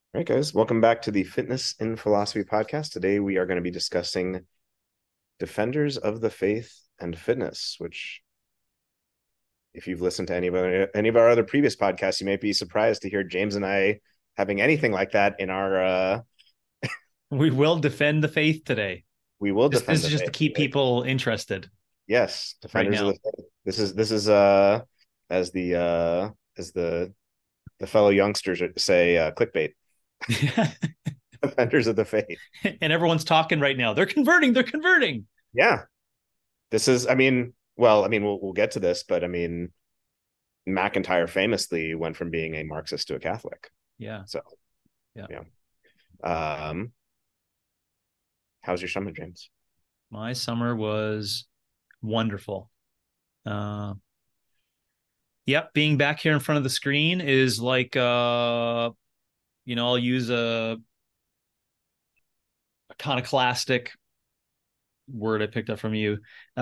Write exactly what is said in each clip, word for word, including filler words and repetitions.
All right, guys, welcome back to the Fitness in Philosophy podcast. Today we are going to be discussing defenders of the faith and fitness, which, if you've listened to any of our, any of our other previous podcasts, you may be surprised to hear James and I having anything like that in our. Uh, We will defend the faith today. we will This defend this the is just to faith. keep Right? people interested Yes, right defenders of the now. faith. This is this is uh as the uh as the the fellow youngsters say, uh, clickbait. Defenders of the faith. And everyone's talking right now. They're converting. They're converting. Yeah, this is. I mean, well, I mean, we'll we'll get to this, but I mean, McIntyre famously went from being a Marxist to a Catholic. Yeah. So, Yeah. yeah. Um, how's your summer, James? My summer was wonderful. Uh, yep. Being back here in front of the screen is like, uh, you know, I'll use a iconoclastic word I picked up from you.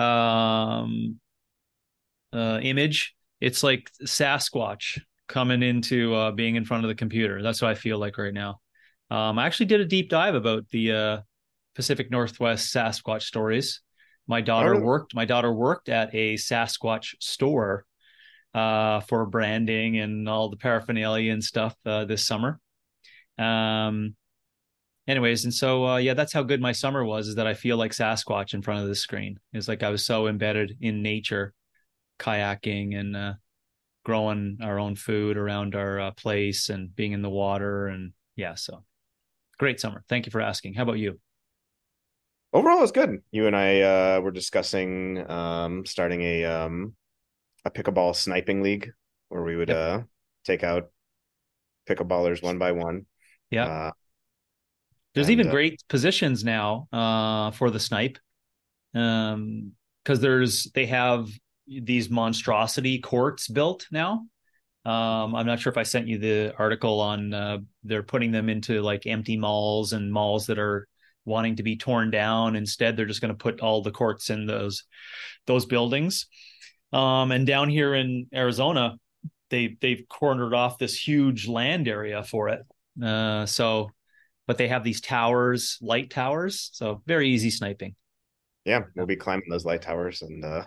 Um, uh, image. It's like Sasquatch coming into uh, being in front of the computer. That's what I feel like right now. Um, I actually did a deep dive about the uh, Pacific Northwest Sasquatch stories. My Oh, daughter really? worked. My daughter worked at a Sasquatch store uh, for branding and all the paraphernalia and stuff uh, this summer. Um, anyways, and so uh, yeah, that's how good my summer was. Is that I feel like Sasquatch in front of the screen. It's like I was so embedded in nature, kayaking and uh, growing our own food around our uh, place and being in the water. And yeah, so great summer. Thank you for asking. How about you? Overall, it's good. You and I uh, were discussing um, starting a um, a pickleball sniping league where we would Yep. uh, take out pickleballers one by one. Yeah. Uh, There's and even uh, great positions now uh, for the snipe. Um, because there's they have these monstrosity courts built now. Um, I'm not sure if I sent you the article on uh, they're putting them into like empty malls and malls that are wanting to be torn down. Instead, they're just going to put all the courts in those those buildings. Um, and down here in Arizona, they they've cornered off this huge land area for it. Uh, so, but they have these towers, light towers, so very easy sniping. yeah, we'll be climbing those light towers and uh,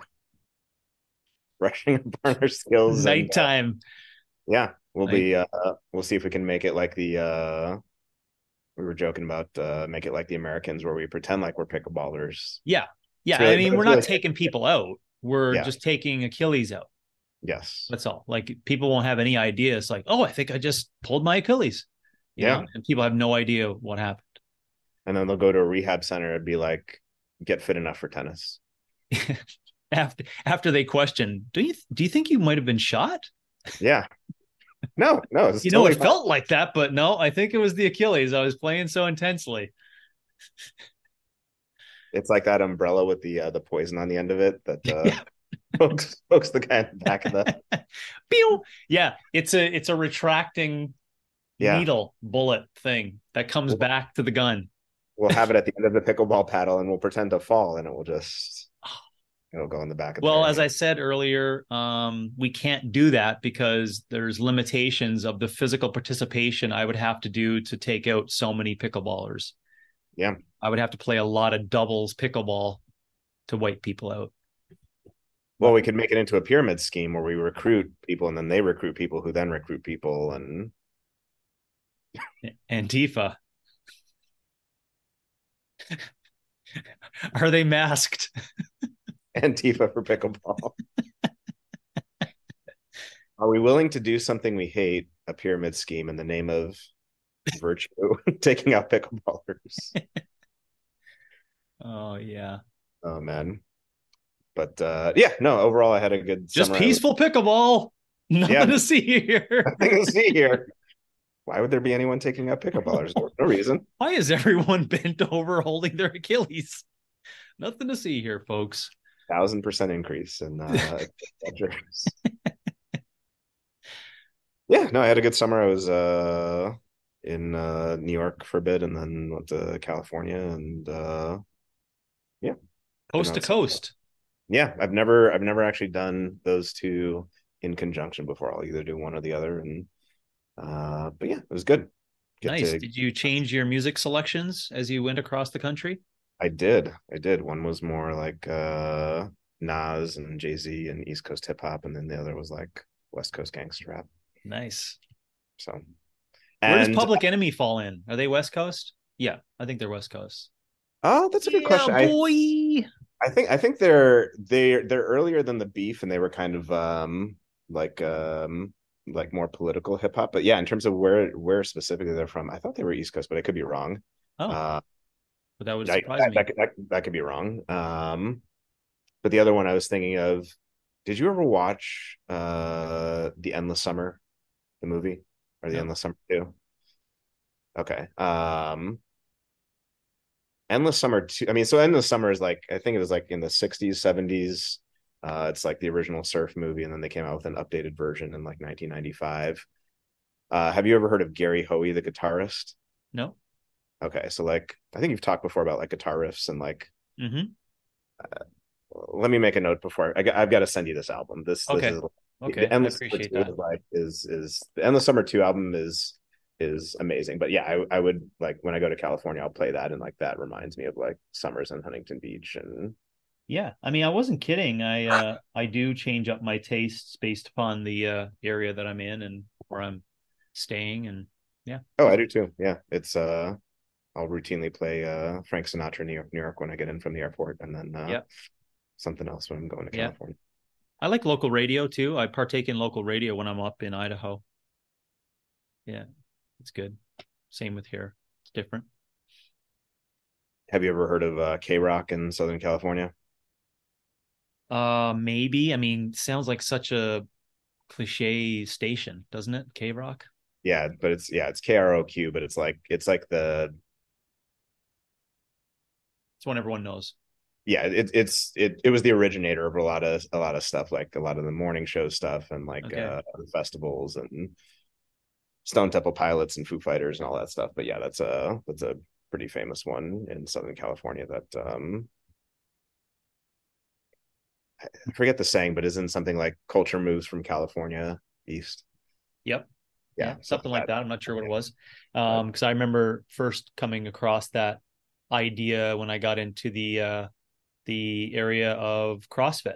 brushing up on our skills. And uh, Nighttime, yeah, we'll like be uh, we'll see if we can make it like the uh, we were joking about uh, make it like the Americans where we pretend like we're pickleballers. yeah, It's yeah. I really, but mean, we're it's not really, taking people out; we're yeah, just taking Achilles out. yes, That's all. Like people won't have any idea. It's like, oh, I think I just pulled my Achilles, you yeah. know, and people have no idea what happened. And then they'll go to a rehab center and be like, get fit enough for tennis. after after they question, do you do you think you might have been shot? Yeah, no, no, it's You know, totally it fine. felt like that, but no, I think it was the Achilles. I was playing so intensely. It's like that umbrella with the uh, the poison on the end of it that uh, Yeah. pokes pokes the guy in the back of the. Pew! Yeah, it's a it's a retracting Yeah, needle bullet thing that comes we'll, back to the gun. we'll have it at the end of the pickleball paddle, and we'll pretend to fall, and it will just it'll go in the back of Well, there. as And I said earlier, um, we can't do that because there's limitations of the physical participation I would have to do to take out so many pickleballers. yeah, I would have to play a lot of doubles pickleball to wipe people out. well, But we could make it into a pyramid scheme where we recruit people, and then they recruit people who then recruit people, and Antifa, are they masked? Antifa for pickleball. Are we willing to do something we hate, a pyramid scheme, in the name of virtue, taking out pickleballers? Oh yeah, Oh man. But uh yeah, no, overall I had a good just summer. I was peaceful pickleball. Nothing yeah, to see here. nothing to see here. Why would there be anyone taking out pickleballers? No, no reason. Why is everyone bent over holding their Achilles? Nothing to see here, folks. Thousand percent increase in uh adventures. Yeah, no, I had a good summer. I was uh in uh New York for a bit and then went to California and uh yeah, been Coast to outside. coast. Yeah, I've never I've never actually done those two in conjunction before. I'll either do one or the other and uh but yeah, it was good. get Nice. to. Did you change your music selections as you went across the country? I did. I did. One was more like uh Nas and Jay-Z and East Coast hip hop, and then the other was like West Coast gangster rap. Nice. So, Where does and Public Enemy fall in? Are they West Coast? Yeah, I think they're West Coast. oh, that's a good Yeah, question. I boy. I think I think they're they're they're earlier than the Beef, and they were kind of um like um like more political hip hop. But yeah, in terms of where where specifically they're from, I thought they were East Coast, but I could be wrong. Oh, Uh, but that would I, surprise that, me. that, that, that could be wrong. Um, but the other one I was thinking of, did you ever watch uh The Endless Summer, the movie, or The No. Endless Summer two? Okay. Um, Endless Summer two. I mean, so Endless Summer is like I think it was like in the sixties, seventies. Uh, it's like the original Surf movie, and then they came out with an updated version in like nineteen ninety-five. Uh, have you ever heard of Gary Hoey, the guitarist? No. Okay, so like I think you've talked before about like guitar riffs and like Mm-hmm. let me make a note before I, I've got to send you this album. This this Okay. is Okay. the I Endless Summer appreciate two that. is like is is the Endless Summer two album is is amazing. But yeah, I I would like when I go to California, I'll play that, and like that reminds me of like summers in Huntington Beach. And Yeah. I mean, I wasn't kidding. I uh I do change up my tastes based upon the uh area that I'm in and where I'm staying. And yeah. oh, I do too. Yeah, it's uh I'll routinely play uh Frank Sinatra, New York, New York when I get in from the airport, and then uh Yeah. something else when I'm going to Yeah. California. I like local radio too. I partake in local radio when I'm up in Idaho. Yeah. It's good. Same with here. It's different. Have you ever heard of uh K Rock in Southern California? Uh maybe. I mean, sounds like such a cliche station, doesn't it? K Rock. Yeah, but it's yeah, it's K R O Q, but it's like it's like the It's one everyone knows. yeah, it, it's it it was the originator of a lot of a lot of stuff, like a lot of the morning show stuff and like Okay. uh festivals and Stone Temple Pilots and Foo Fighters and all that stuff. But yeah, that's a that's a pretty famous one in Southern California that um I forget the saying, but isn't something like culture moves from California east. Yep. Yeah, Yeah, something something like like that. I'm not sure that. what it was. But Um, because I remember first coming across that idea when I got into the uh the area of CrossFit.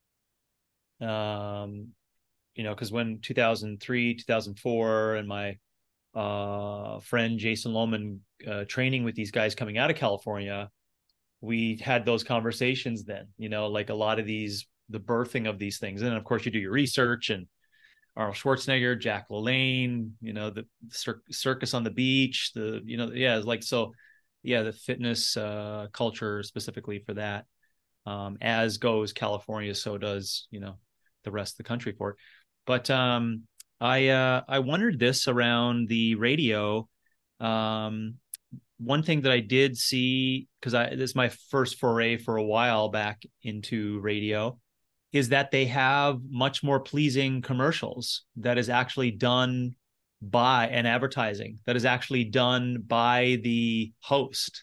Um, you know, because when two thousand three, two thousand four, and my uh friend Jason Lohman uh, training with these guys coming out of California, we had those conversations then, you know, like a lot of these, the birthing of these things. And of course, you do your research and Arnold Schwarzenegger, Jack LaLanne, you know, the cir- circus on the beach, the, you know, yeah, like, so yeah, the fitness uh, culture specifically for that. Um, as goes California, so does, you know, the rest of the country for it. But um, I, uh, I wondered this around the radio. Um, one thing that I did see, because I this is my first foray for a while back into radio, is that they have much more pleasing commercials that is actually done by an advertising that is actually done by the host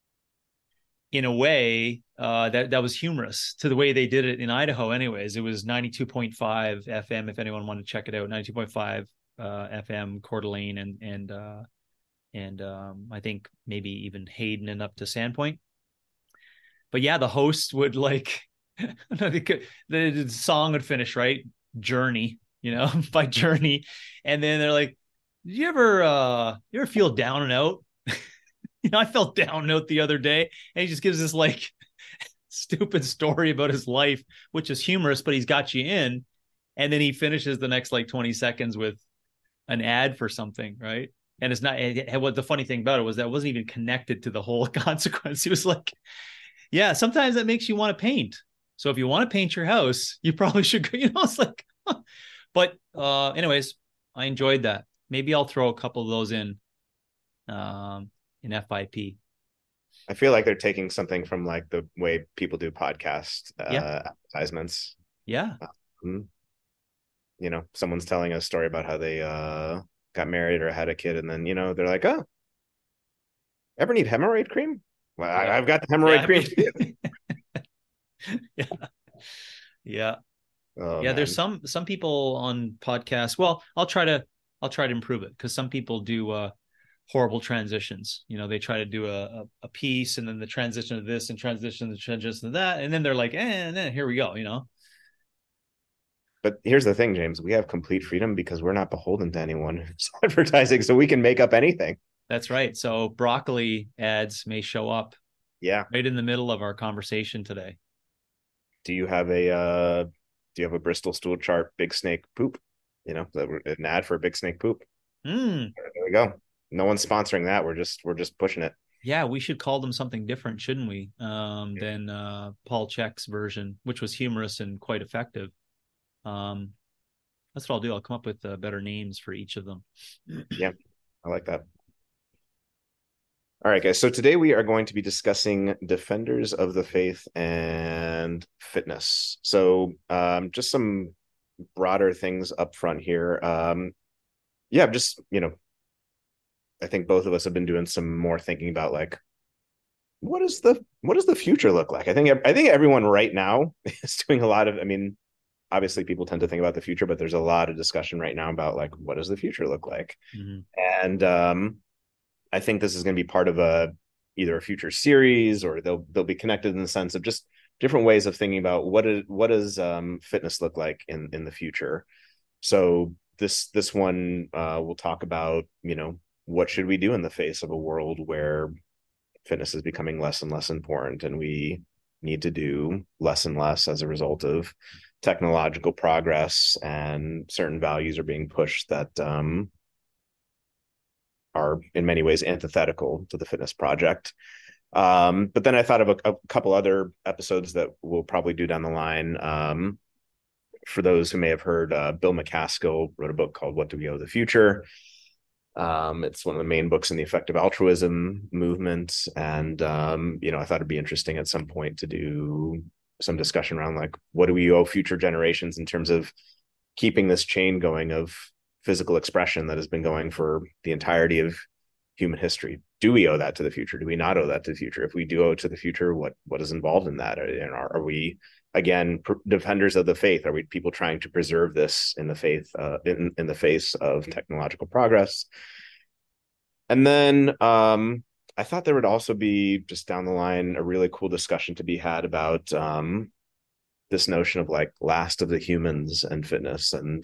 in a way uh, that that was humorous to the way they did it in Idaho. Anyways, it was ninety-two point five F M. If anyone wanted to check it out, ninety-two point five uh, F M, Coeur d'Alene, and and uh, and um, I think maybe even Hayden and up to Sandpoint. But yeah, the host would like the, the song would finish right, Journey, you know, by Journey, and then they're like, "Did you ever uh, you ever feel down and out?" You know, I felt down and out the other day, and he just gives this like stupid story about his life, which is humorous, but he's got you in, and then he finishes the next like twenty seconds with an ad for something, right? And it's not it, what the funny thing about it was that it wasn't even connected to the whole consequence. He was like, yeah, sometimes that makes you want to paint. So if you want to paint your house, you probably should go, you know, it's like, huh. But uh, anyways, I enjoyed that. Maybe I'll throw a couple of those in um, in F I P. I feel like they're taking something from like the way people do podcast Yeah. uh, advertisements. Yeah. Um, you know, someone's telling a story about how they uh, got married or had a kid, and then you know they're like, "Oh, ever need hemorrhoid cream? Well, I, Yeah. I've got the Yeah. hemorrhoid I cream." mean, yeah. Yeah. Oh Yeah. There's man, some, some people on podcasts. Well, I'll try to, I'll try to improve it because some people do uh, horrible transitions. You know, they try to do a, a, a piece and then the transition to this and transition to transition to that. And then they're like, eh, and then here we go, you know? But here's the thing, James, we have complete freedom because we're not beholden to anyone who's advertising, so we can make up anything. That's right. So broccoli ads may show up Yeah. right in the middle of our conversation today. Do you have a uh do you have a Bristol stool chart big snake poop? You know, an ad for a big snake poop. Mm. There we go. No one's sponsoring that. We're just we're just pushing it. Yeah, we should call them something different, shouldn't we? Um, Yeah. than uh, Paul Chek's version, which was humorous and quite effective. Um, that's what I'll do. I'll come up with uh, better names for each of them. Yeah, I like that. All right, guys. So today we are going to be discussing defenders of the faith and fitness. So um, just some broader things up front here. Um, yeah, just, you know, I think both of us have been doing some more thinking about like what is the what does the future look like? I think I think everyone right now is doing a lot of, I mean, obviously people tend to think about the future, but there's a lot of discussion right now about like what does the future look like? Mm-hmm. And um I think this is going to be part of a either a future series or they'll they'll be connected in the sense of just different ways of thinking about what is what does um, fitness look like in in the future. So this this one uh, we'll talk about, you know, what should we do in the face of a world where fitness is becoming less and less important and we need to do less and less as a result of technological progress and certain values are being pushed that um, are in many ways antithetical to the fitness project. Um, but then I thought of a, a couple other episodes that we'll probably do down the line. Um, for those who may have heard, uh, Bill McCaskill wrote a book called What Do We Owe the Future? Um, it's one of the main books in the effective altruism movement. And, um, you know, I thought it'd be interesting at some point to do some discussion around like, what do we owe future generations in terms of keeping this chain going of physical expression that has been going for the entirety of human history? Do we owe that to the future? Do we not owe that to the future? If we do owe it to the future, what what is involved in that? And are, are we again defenders of the faith? Are we people trying to preserve this in the faith uh, in in the face of technological progress? And then um, I thought there would also be just down the line a really cool discussion to be had about um, this notion of like last of the humans and fitness. And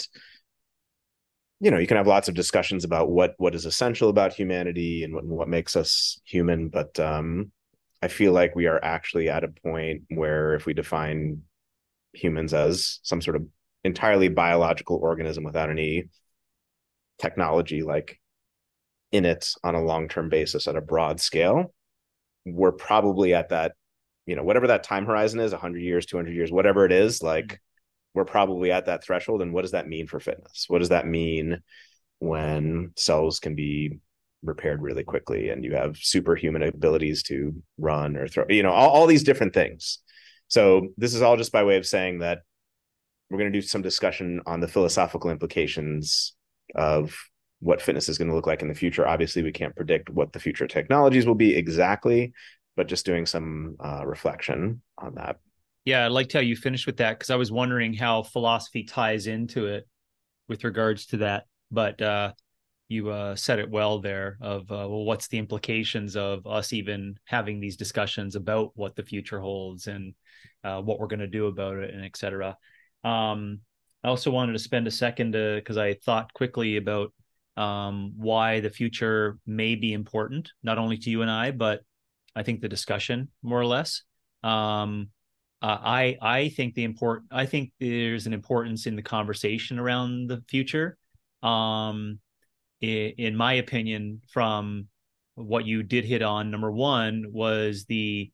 you know, you can have lots of discussions about what what is essential about humanity and what, what makes us human, but um, I feel like we are actually at a point where if we define humans as some sort of entirely biological organism without any technology like in it on a long-term basis at a broad scale, we're probably at that, you know, whatever that time horizon is, one hundred years, two hundred years, whatever it is, like we're probably at that threshold. And what does that mean for fitness? What does that mean when cells can be repaired really quickly and you have superhuman abilities to run or throw, you know, all, all these different things. So this is all just by way of saying that we're going to do some discussion on the philosophical implications of what fitness is going to look like in the future. Obviously, we can't predict what the future technologies will be exactly, but just doing some uh, reflection on that. Yeah, I liked how you finished with that because I was wondering how philosophy ties into it with regards to that. But uh, you uh, said it well there of, uh, well, what's the implications of us even having these discussions about what the future holds and uh, what we're going to do about it and et cetera. Um, I also wanted to spend a second because I thought quickly about um, why the future may be important, not only to you and I, but I think the discussion more or less. Um, Uh, I I think the import I think there's an importance in the conversation around the future. Um, in, in my opinion, from what you did hit on, number one was the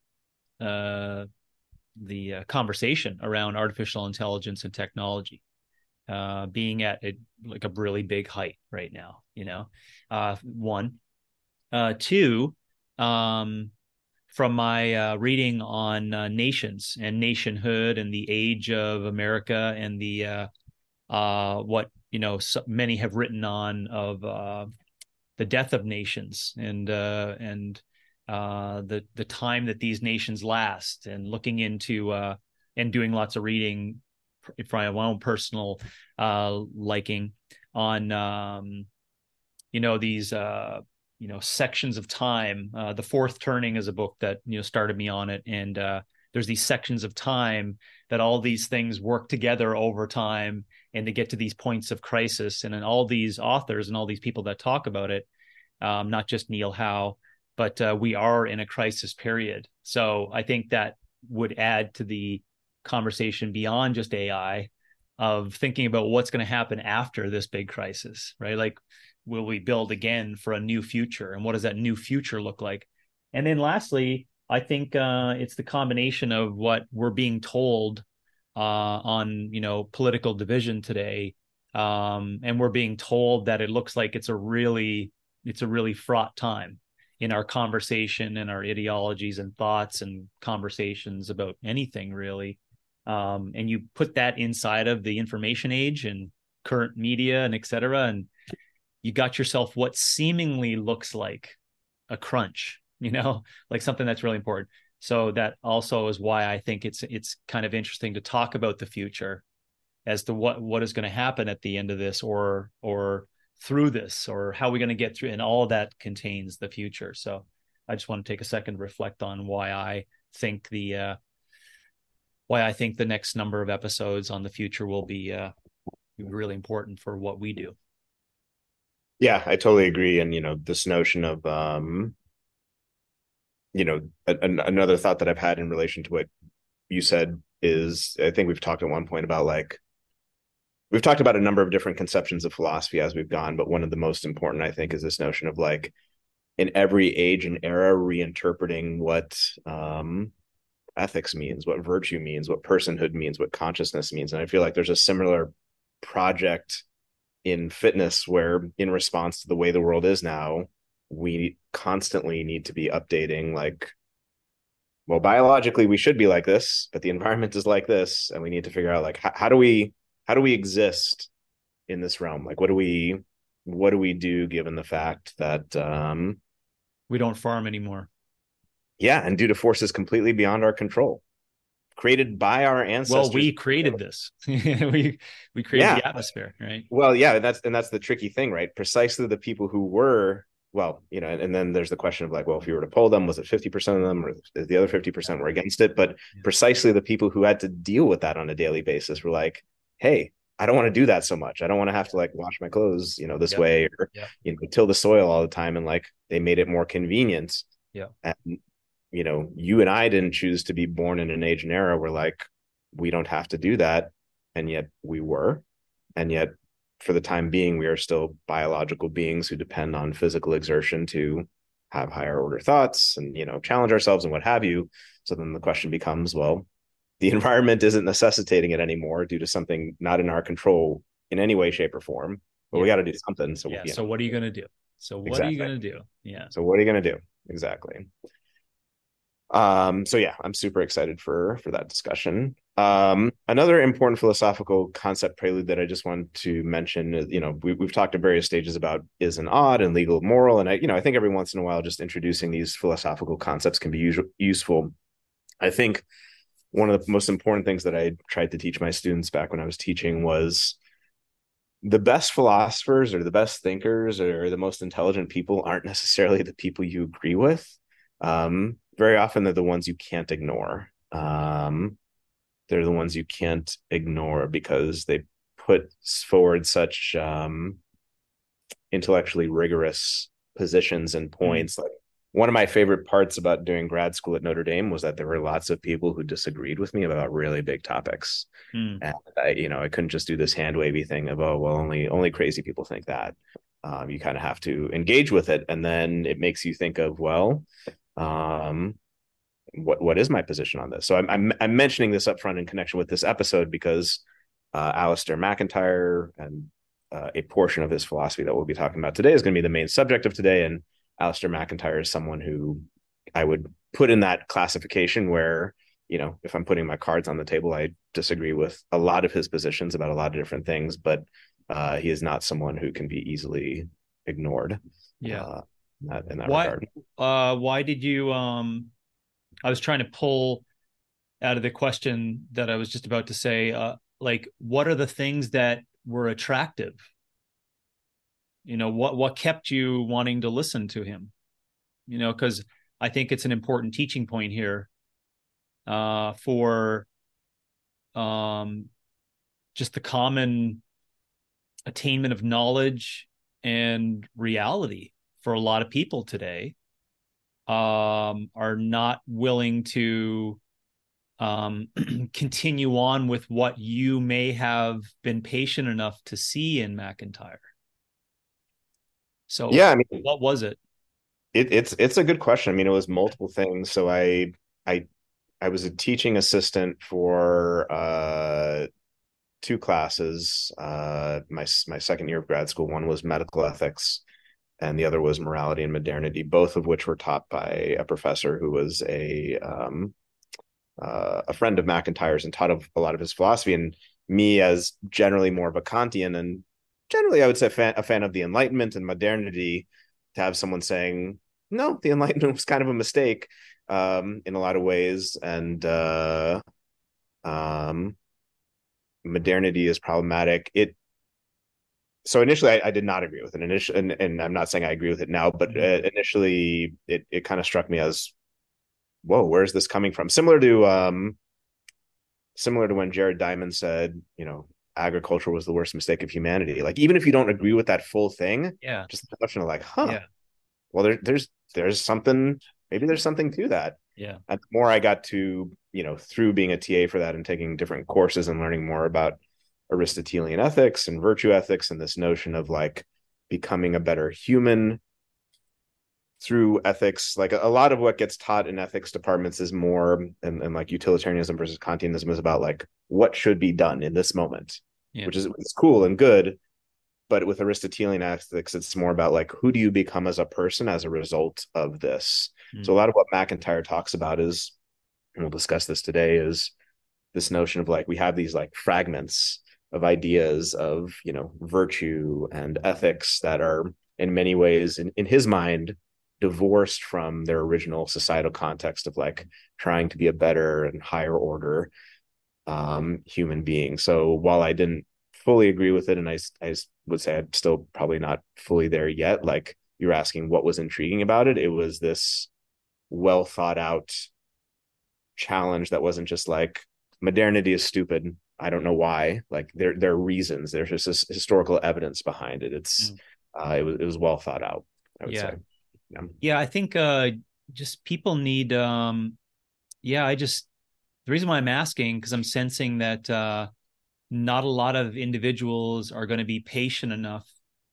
uh, the uh, conversation around artificial intelligence and technology uh, being at a, like a really big height right now. You know, uh, one, uh, two. Um, from my uh, reading on uh, nations and nationhood and the age of America and the uh, uh, what you know so many have written on of uh, the death of nations and uh, and uh, the the time that these nations last and looking into uh, and doing lots of reading from my own personal uh, liking on um, you know these. Uh, you know, sections of time. Uh, The Fourth Turning is a book that, you know, started me on it. And uh, there's these sections of time that all these things work together over time, and they get to these points of crisis. And then all these authors and all these people that talk about it, um, not just Neil Howe, but uh, we are in a crisis period. So I think that would add to the conversation beyond just A I, of thinking about what's going to happen after this big crisis, right? Like, will we build again for a new future? And what does that new future look like? And then lastly, I think uh, it's the combination of what we're being told uh, on, you know, political division today. Um, and we're being told that it looks like it's a really, it's a really fraught time in our conversation and our ideologies and thoughts and conversations about anything really. Um, and you put that inside of the information age and current media and et cetera, and you got yourself what seemingly looks like a crunch, you know, like something that's really important. So that also is why I think it's it's kind of interesting to talk about the future as to what what is going to happen at the end of this, or or through this, or how we're going to get through, and all of that contains the future. So I just want to take a second to reflect on why I think the uh, why I think the next number of episodes on the future will be uh, really important for what we do. Yeah, I totally agree. And, you know, this notion of, um, you know, a, a, another thought that I've had in relation to what you said is, I think we've talked at one point about like, we've talked about a number of different conceptions of philosophy as we've gone, but one of the most important, I think, is this notion of like, in every age and era, reinterpreting what um, ethics means, what virtue means, what personhood means, what consciousness means. And I feel like there's a similar project in fitness where, in response to the way the world is now, we constantly need to be updating, like, well, biologically we should be like this, but the environment is like this, and we need to figure out like how, how do we how do we exist in this realm? Like, what do we what do we do given the fact that um we don't farm anymore? Yeah, and due to forces completely beyond our control, created by our ancestors. Well, we created this. we we created yeah. the atmosphere, right? Well, yeah, and that's and that's the tricky thing, right? Precisely the people who were, well, you know, and, and then there's the question of like, well, if you were to poll them, was it fifty percent of them, or the other fifty percent were against it? But yeah. precisely the people who had to deal with that on a daily basis were like, hey, I don't want to do that so much. I don't want to have to like wash my clothes, you know, this yep. way, or yep. you know, till the soil all the time. And like, they made it more convenient. Yeah. And, you know, you and I didn't choose to be born in an age and era where like, we don't have to do that. And yet we were. And yet, for the time being, we are still biological beings who depend on physical exertion to have higher order thoughts and, you know, challenge ourselves and what have you. So then the question becomes, well, the environment isn't necessitating it anymore due to something not in our control in any way, shape, or form. But yeah. we got to do something. So yeah. You know. So what are you going to do? So what exactly. are you going to do? Yeah. So what are you going to do? Exactly. Um, so yeah, I'm super excited for for that discussion. Um, another important philosophical concept prelude that I just want to mention is, you know, we, we've talked at various stages about is and ought and legal, moral, and I, you know, I think every once in a while, just introducing these philosophical concepts can be us- useful. I think one of the most important things that I tried to teach my students back when I was teaching was the best philosophers or the best thinkers or the most intelligent people aren't necessarily the people you agree with. Um, very often they're the ones you can't ignore. Um, they're the ones you can't ignore because they put forward such um, intellectually rigorous positions and points. Mm-hmm. Like, one of my favorite parts about doing grad school at Notre Dame was that there were lots of people who disagreed with me about really big topics. Mm. And I, you know, I couldn't just do this hand wavy thing of, oh, well, only only crazy people think that. Um, you kind of have to engage with it. And then it makes you think of, well, um, what what is my position on this? So I'm I'm, I'm mentioning this up front in connection with this episode because uh, Alasdair MacIntyre and uh, a portion of his philosophy that we'll be talking about today is going to be the main subject of today. And Alasdair MacIntyre is someone who I would put in that classification where, you know, if I'm putting my cards on the table, I disagree with a lot of his positions about a lot of different things, but uh, he is not someone who can be easily ignored. Yeah. Uh, in that, in that why, regard. Uh, why did you, um, I was trying to pull out of the question that I was just about to say, uh, like, what are the things that were attractive You know, what what kept you wanting to listen to him? You know, because I think it's an important teaching point here uh, for um, just the common attainment of knowledge and reality for a lot of people today um, are not willing to um, continue on with what you may have been patient enough to see in MacIntyre. So Yeah, I mean, what was it? it, it's it's a good question. I mean, it was multiple things. So I I I was a teaching assistant for uh two classes. Uh, my my second year of grad school. One was medical ethics, and the other was morality and modernity. Both of which were taught by a professor who was a um, uh, a friend of MacIntyre's and taught of a lot of his philosophy. And me, as generally more of a Kantian and generally, I would say, fan, a fan of the Enlightenment and modernity, to have someone saying, no, the Enlightenment was kind of a mistake um, in a lot of ways. And uh, um, modernity is problematic. It so initially I, I did not agree with it. Initially, and, and I'm not saying I agree with it now, but uh, initially it it kind of struck me as, whoa, where's this coming from? Similar to um, similar to when Jared Diamond said, you know, agriculture was the worst mistake of humanity. Like, even if you don't agree with that full thing, Yeah. just the question of like, huh, Yeah. well, there, there's there's something, maybe there's something to that. Yeah. And the more I got to, you know, through being a T A for that and taking different courses and learning more about Aristotelian ethics and virtue ethics and this notion of like becoming a better human through ethics, like a, a lot of what gets taught in ethics departments is more, and, and like utilitarianism versus Kantianism is about like what should be done in this moment, Yeah. which is it's cool and good. But with Aristotelian ethics, it's more about like, who do you become as a person as a result of this? Mm. So a lot of what MacIntyre talks about is, and we'll discuss this today, is this notion of like, we have these like fragments of ideas of, you know, virtue and ethics that are in many ways, in, in his mind, divorced from their original societal context of like trying to be a better and higher order um, human being. So while I didn't fully agree with it, and I, I would say I'm still probably not fully there yet, like you're asking what was intriguing about it, it was this well thought out challenge that wasn't just like modernity is stupid, I don't know why. Like there there are reasons. There's just this historical evidence behind it. It's mm. uh, it was it was well thought out, I would yeah. say. Yeah. Yeah, I think uh, just people need. Um, yeah, I just the reason why I'm asking because I'm sensing that uh, not a lot of individuals are going to be patient enough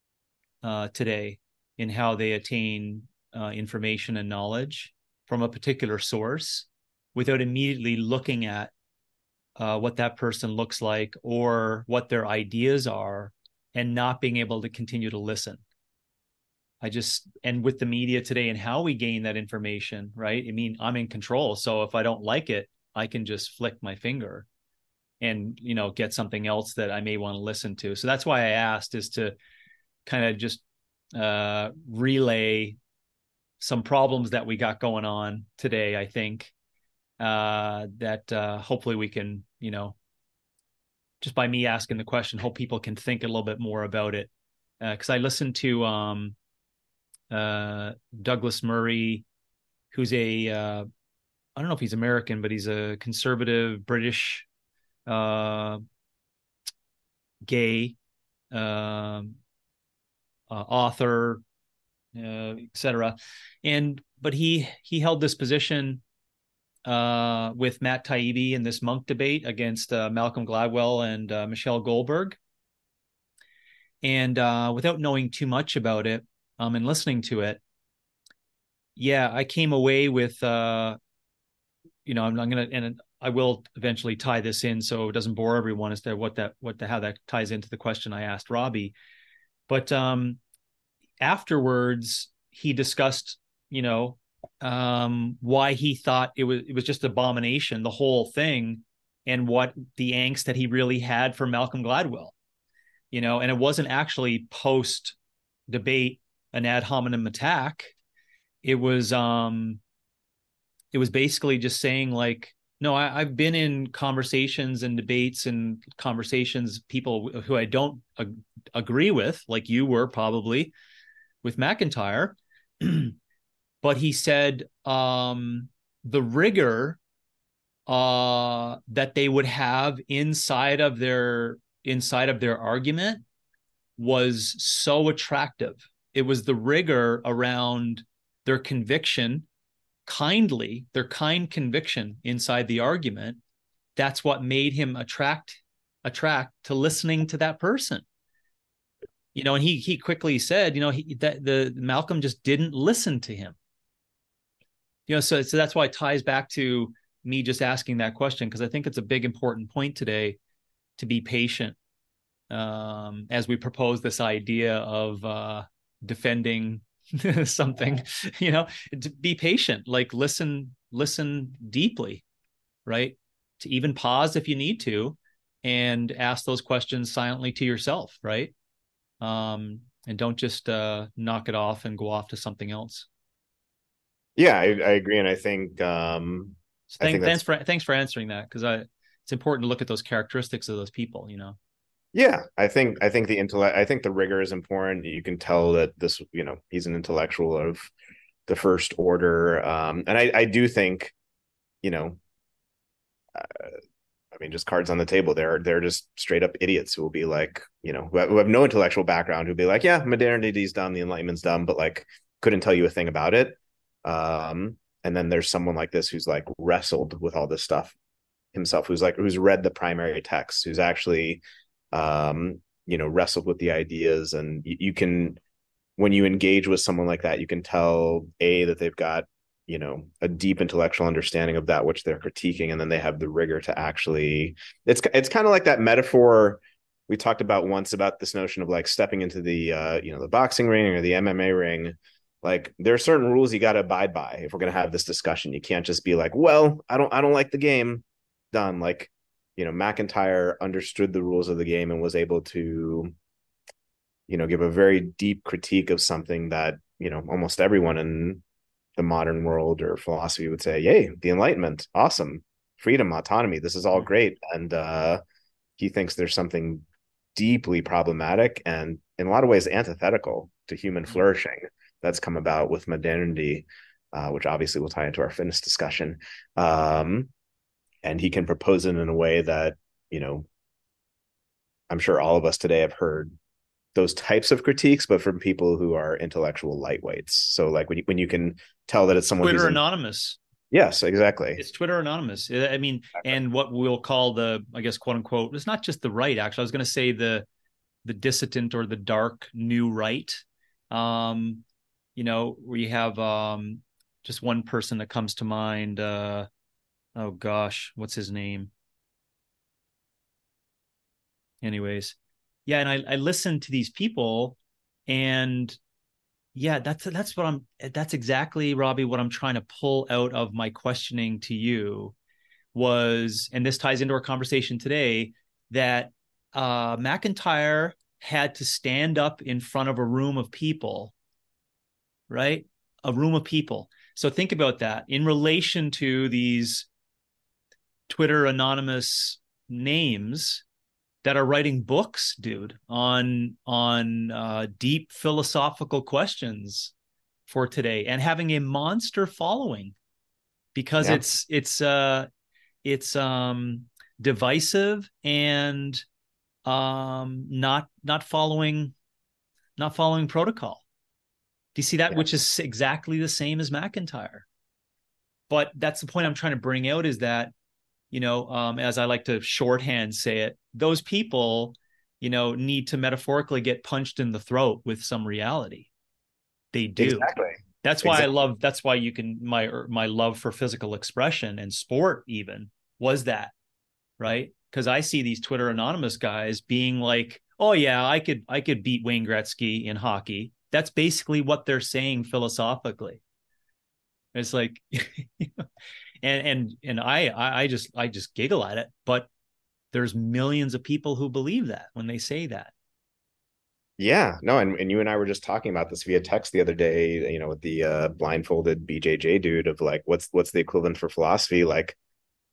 uh, today in how they attain uh, information and knowledge from a particular source without immediately looking at uh, what that person looks like or what their ideas are and not being able to continue to listen. I just, and with the media today and how we gain that information, right? I mean, I'm in control. So if I don't like it, I can just flick my finger and, you know, get something else that I may want to listen to. So that's why I asked, is to kind of just uh, relay some problems that we got going on today, I think, uh, that uh, hopefully we can, you know, just by me asking the question, hope people can think a little bit more about it. Because uh, I listened to um, uh, Douglas Murray, who's a, uh, I don't know if he's American, but he's a conservative British uh, gay um, uh, author, uh, et cetera. And but he he held this position uh, with Matt Taibbi in this monk debate against uh, Malcolm Gladwell and uh, Michelle Goldberg. And uh, without knowing too much about it um, and listening to it, yeah, I came away with, uh, you know, I'm, I'm going to, and I will eventually tie this in so it doesn't bore everyone as to what that, what the, how that ties into the question I asked Robbie. But um, afterwards, he discussed, you know, um, why he thought it was it was just abomination, the whole thing, and what the angst that he really had for Malcolm Gladwell, you know, and it wasn't actually post debate an ad hominem attack. It was um, it was basically just saying like, No, I, I've been in conversations and debates and conversations, people who I don't ag- agree with, like you were probably with McIntyre. But he said um, the rigor uh, that they would have inside of their inside of their argument was so attractive. It was the rigor around their conviction, kindly, their kind conviction inside the argument. That's what made him attract attract to listening to that person. You know, and he he quickly said, you know, he that the Malcolm just didn't listen to him. You know, so so that's why it ties back to me just asking that question, because I think it's a big important point today to be patient um, as we propose this idea of uh, defending something. You know, to be patient, like listen, listen deeply, right? To even pause if you need to, and ask those questions silently to yourself, right? Um, and don't just uh, knock it off and go off to something else. Yeah, I, I agree, and I think um, So I think thank, thanks that's for thanks for answering that, because I it's important to look at those characteristics of those people. You know. yeah. I think I think the intellect. I think the rigor is important. You can tell that this, you know, he's an intellectual of the first order, um, and I I do think, you know, uh, I mean, just cards on the table. They're they're just straight up idiots who will be like, you know, who have, who have no intellectual background, who'll be like, yeah, modernity's dumb, the Enlightenment's dumb, but like couldn't tell you a thing about it. Um, and then there's someone like this who's like wrestled with all this stuff himself, who's like who's read the primary text, who's actually, um, you know, wrestled with the ideas, and you, you can when you engage with someone like that, you can tell a that they've got, you know, a deep intellectual understanding of that which they're critiquing, and then they have the rigor to actually. It's it's kind of like that metaphor we talked about once about this notion of like stepping into the uh, you know, the boxing ring or the M M A ring. Like there are certain rules you got to abide by if we're going to have this discussion. You can't just be like, well, I don't I don't like the game. Done. Like, you know, McIntyre understood the rules of the game and was able to, you know, give a very deep critique of something that, you know, almost everyone in the modern world or philosophy would say, yay, the Enlightenment, awesome, freedom, autonomy, this is all great. And uh, he thinks there's something deeply problematic and in a lot of ways antithetical to human flourishing that's come about with modernity, uh, which obviously will tie into our fitness discussion. Um, and he can propose it in a way that, you know, I'm sure all of us today have heard those types of critiques, but from people who are intellectual lightweights. So like when you, when you can tell that it's someone Twitter who's in. anonymous. Yes, exactly. It's Twitter anonymous. I mean, and what we'll call the, I guess, quote unquote, it's not just the right. Actually, I was going to say the the dissident or the dark new right. Um, you know, we have um, just one person that comes to mind. Uh, oh gosh, what's his name? Anyways, yeah, and I, I listen to these people, and yeah, that's that's what I'm. That's exactly, Robbie, what I'm trying to pull out of my questioning to you was, and this ties into our conversation today, that uh, McIntyre had to stand up in front of a room of people, right? A room of people. So think about that in relation to these Twitter anonymous names that are writing books, dude, on on uh, deep philosophical questions for today, and having a monster following because Yeah. it's it's uh it's um divisive and um not not following not following protocol. Do you see that? Which Yes. is exactly the same as McIntyre. But that's the point I'm trying to bring out, is that, you know, um, as I like to shorthand say it, those people, you know, need to metaphorically get punched in the throat with some reality. They do. Exactly. That's why I Exactly. love, that's why you can, my, my love for physical expression and sport even was that, right? Because I see these Twitter anonymous guys being like, oh yeah, I could, I could beat Wayne Gretzky in hockey. That's basically what they're saying philosophically. It's like, and and and I I just I just giggle at it, but there's millions of people who believe that when they say that. Yeah. No, and, and you and I were just talking about this via text the other day, you know, with the uh, blindfolded B J J dude of like, what's what's the equivalent for philosophy? Like,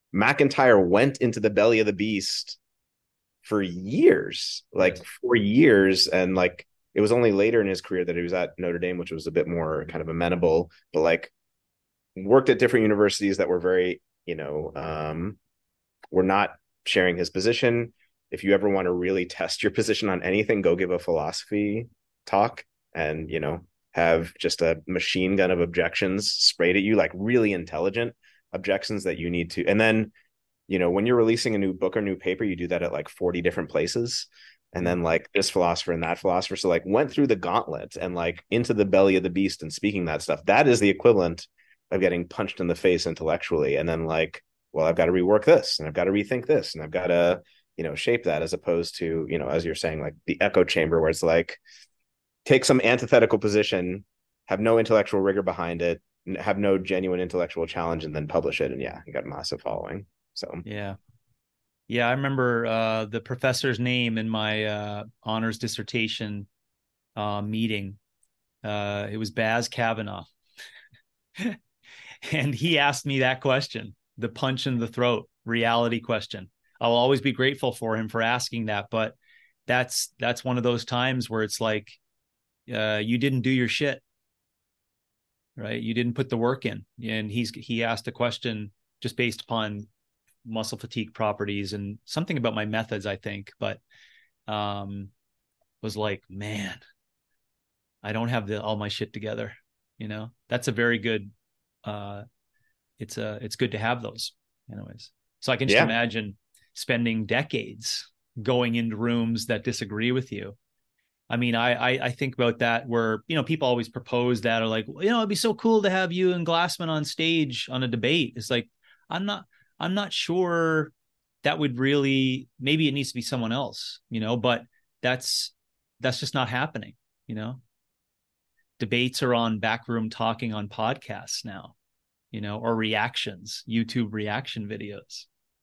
MacIntyre went into the belly of the beast for years, like Yes. for years. And like, it was only later in his career that he was at Notre Dame, which was a bit more kind of amenable, but like worked at different universities that were very, you know, um, were not sharing his position. If you ever want to really test your position on anything, go give a philosophy talk and, you know, have just a machine gun of objections sprayed at you, like really intelligent objections that you need to. And then, you know, when you're releasing a new book or new paper, you do that at like forty different places. And then like this philosopher and that philosopher. So like went through the gauntlet and like into the belly of the beast and speaking that stuff. That is the equivalent of getting punched in the face intellectually. And then like, well, I've got to rework this and I've got to rethink this and I've got to, you know, shape that, as opposed to, you know, as you're saying, like the echo chamber where it's like, take some antithetical position, have no intellectual rigor behind it, have no genuine intellectual challenge, and then publish it. And yeah, you got a massive following. So Yeah. Yeah, I remember uh, the professor's name in my uh, honors dissertation uh, meeting. Uh, it was Baz Kavanaugh. And he asked me that question, the punch in the throat reality question. I'll always be grateful for him for asking that. But that's that's one of those times where it's like, uh, you didn't do your shit, right? You didn't put the work in. And he's he asked a question just based upon muscle fatigue properties and something about my methods, I think, but um, was like, man, I don't have the, all my shit together. You know, that's a very good, uh, it's a, it's good to have those anyways. So I can just yeah. imagine spending decades going into rooms that disagree with you. I mean, I, I, I think about that where, you know, people always propose that, or like, well, you know, it'd be so cool to have you and Glassman on stage on a debate. It's like, I'm not, I'm not sure that would really, maybe it needs to be someone else, you know, but that's, that's just not happening. You know, debates are on backroom talking on podcasts now, you know, or reactions, YouTube reaction videos.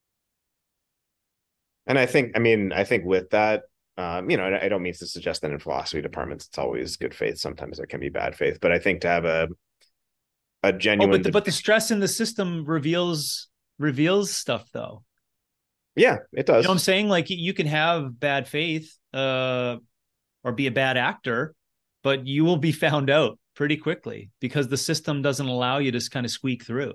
And I think, I mean, I think with that, um, you know, I don't mean to suggest that in philosophy departments it's always good faith. Sometimes there can be bad faith, but I think to have a a Oh, genuine but the, but debate, the stress in the system reveals reveals stuff though. yeah, it You know what I'm does. saying? Like you can have bad faith uh, or be a bad actor, but you will be found out pretty quickly because the system doesn't allow you to kind of squeak through.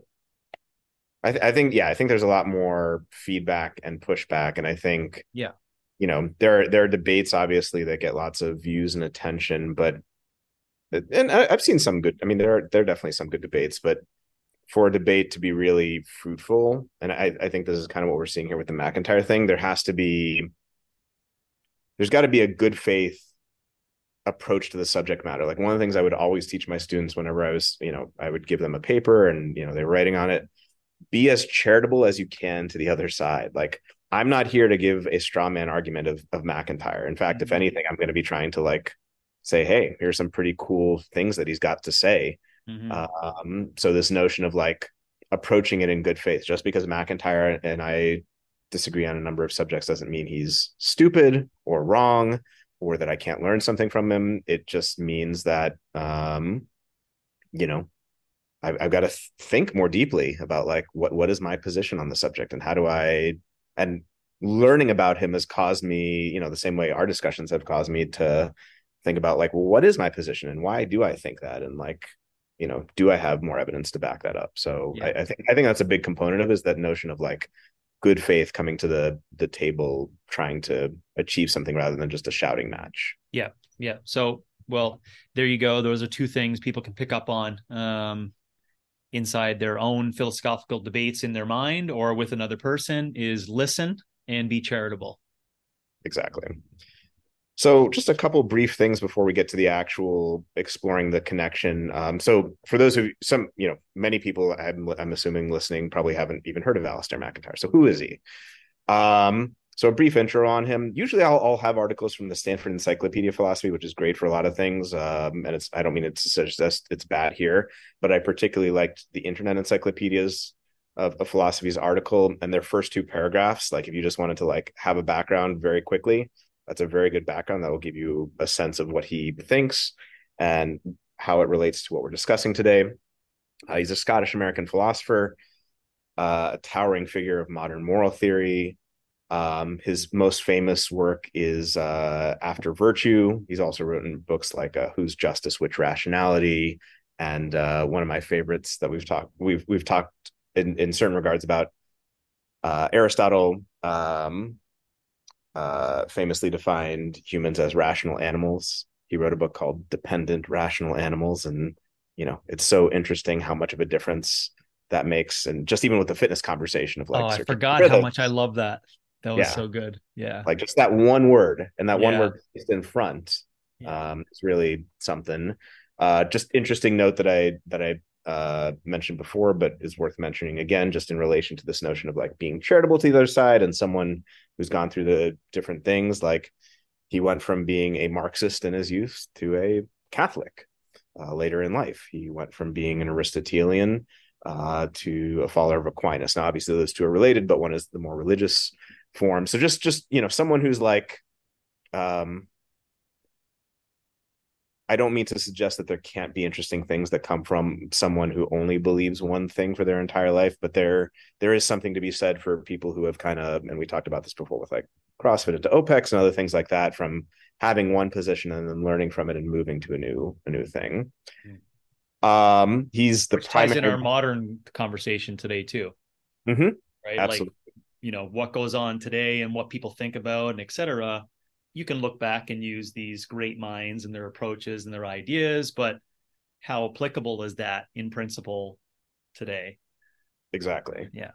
I, th- I think, yeah, I think there's a lot more feedback and pushback, and I think, Yeah. you know, there there are debates obviously that get lots of views and attention, but and I, I've seen some good. I mean, there are there are definitely some good debates, but for a debate to be really fruitful, and I, I think this is kind of what we're seeing here with the MacIntyre thing, there has to be, there's got to be a good faith approach to the subject matter. Like one of the things I would always teach my students whenever I was, you know, I would give them a paper and, you know, they were writing on it, be as charitable as you can to the other side. Like I'm not here to give a straw man argument of, of MacIntyre. In fact, if Mm-hmm. anything, I'm going to be trying to like say, hey, here's some pretty cool things that he's got to say. Mm-hmm. Um, so this notion of like approaching it in good faith, just because MacIntyre and I disagree on a number of subjects doesn't mean he's stupid or wrong or that I can't learn something from him. It just means that, um, you know, I've, I've got to th- think more deeply about like what what is my position on the subject and how do I, and learning about him has caused me, you know, the same way our discussions have caused me to think about like, well, what is my position and why do I think that, and like, you know, do I have more evidence to back that up? So I, Yeah. I think I think that's a big component of it, is that notion of like good faith coming to the the table, trying to achieve something rather than just a shouting match. Yeah. Yeah. So, well, there you go. Those are two things people can pick up on um, inside their own philosophical debates in their mind or with another person is listen and be charitable. Exactly. So just a couple brief things before we get to the actual exploring the connection. Um, so for those of some, you know, many people I'm, I'm assuming listening probably haven't even heard of Alistair MacIntyre. So who is he? Um, so a brief intro on him. Usually I'll, I'll have articles from the Stanford Encyclopedia of Philosophy, which is great for a lot of things. Um, and it's, I don't mean it to suggest it's bad here, but I particularly liked the Internet Encyclopedias of, of Philosophy's article, and their first two paragraphs. Like if you just wanted to like have a background very quickly, that's a very good background that will give you a sense of what he thinks and how it relates to what we're discussing today. Uh, he's a Scottish American philosopher. uh, a towering figure of modern moral theory. Um, his most famous work is uh, After Virtue. He's also written books like uh, Whose Justice, Which Rationality, and uh, one of my favorites that we've talked we've we've talked in, in certain regards about uh, Aristotle. Um, uh, famously defined humans as rational animals. He wrote a book called Dependent Rational Animals, and you know it's so interesting how much of a difference that makes, and just even with the fitness conversation of Oh, like I circadian forgot how much I rhythms. love that. That was Yeah, so good. Yeah. like just that one word and that one Yeah. word placed in front Yeah. um is really something. Uh just interesting note that i that i uh mentioned before but is worth mentioning again, just in relation to this notion of like being charitable to the other side, and someone who's gone through the different things. Like he went from being a Marxist in his youth to a Catholic uh, later in life. He went from being an Aristotelian uh, to a follower of Aquinas. Now, obviously, those two are related, but one is the more religious form. So just, just you know, someone who's like, um, I don't mean to suggest that there can't be interesting things that come from someone who only believes one thing for their entire life, but there there is something to be said for people who have kind of, and we talked about this before with like CrossFit into OPEX and other things like that, from having one position and then learning from it and moving to a new a new thing. Um, he's the Which ties in primary. our modern conversation today too, Mm-hmm, right? Like, absolutely. you know, what goes on today and what people think about and et cetera. You can look back and use these great minds and their approaches and their ideas, but how applicable is that in principle today? Exactly. Yeah.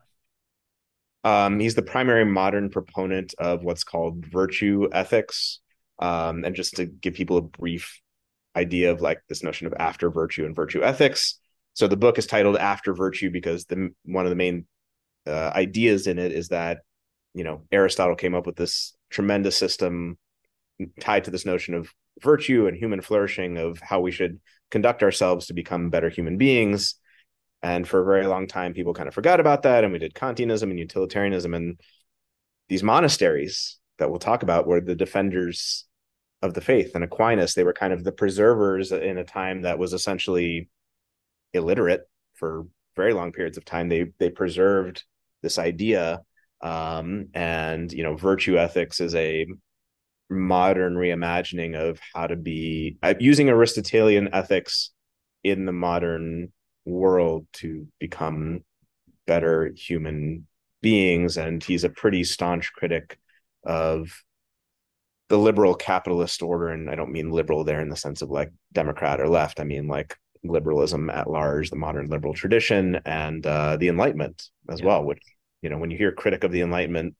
Um, he's the primary modern proponent of what's called virtue ethics. Um, and just to give people a brief idea of like this notion of after virtue and virtue ethics. So the book is titled After Virtue because the one of the main uh, ideas in it is that, you know, Aristotle came up with this tremendous system tied to this notion of virtue and human flourishing, of how we should conduct ourselves to become better human beings. And for a very long time, people kind of forgot about that. And we did Kantianism and utilitarianism. And these monasteries that we'll talk about were the defenders of the faith. And Aquinas, they were kind of the preservers in a time that was essentially illiterate for very long periods of time. They they preserved this idea. Um, and you know, virtue ethics is a modern reimagining of how to be uh, using Aristotelian ethics in the modern world to become better human beings. And he's a pretty staunch critic of the liberal capitalist order. And I don't mean liberal there in the sense of like Democrat or left. I mean like liberalism at large, the modern liberal tradition, and uh, the Enlightenment as Yeah. well, which, you know, when you hear critic of the Enlightenment,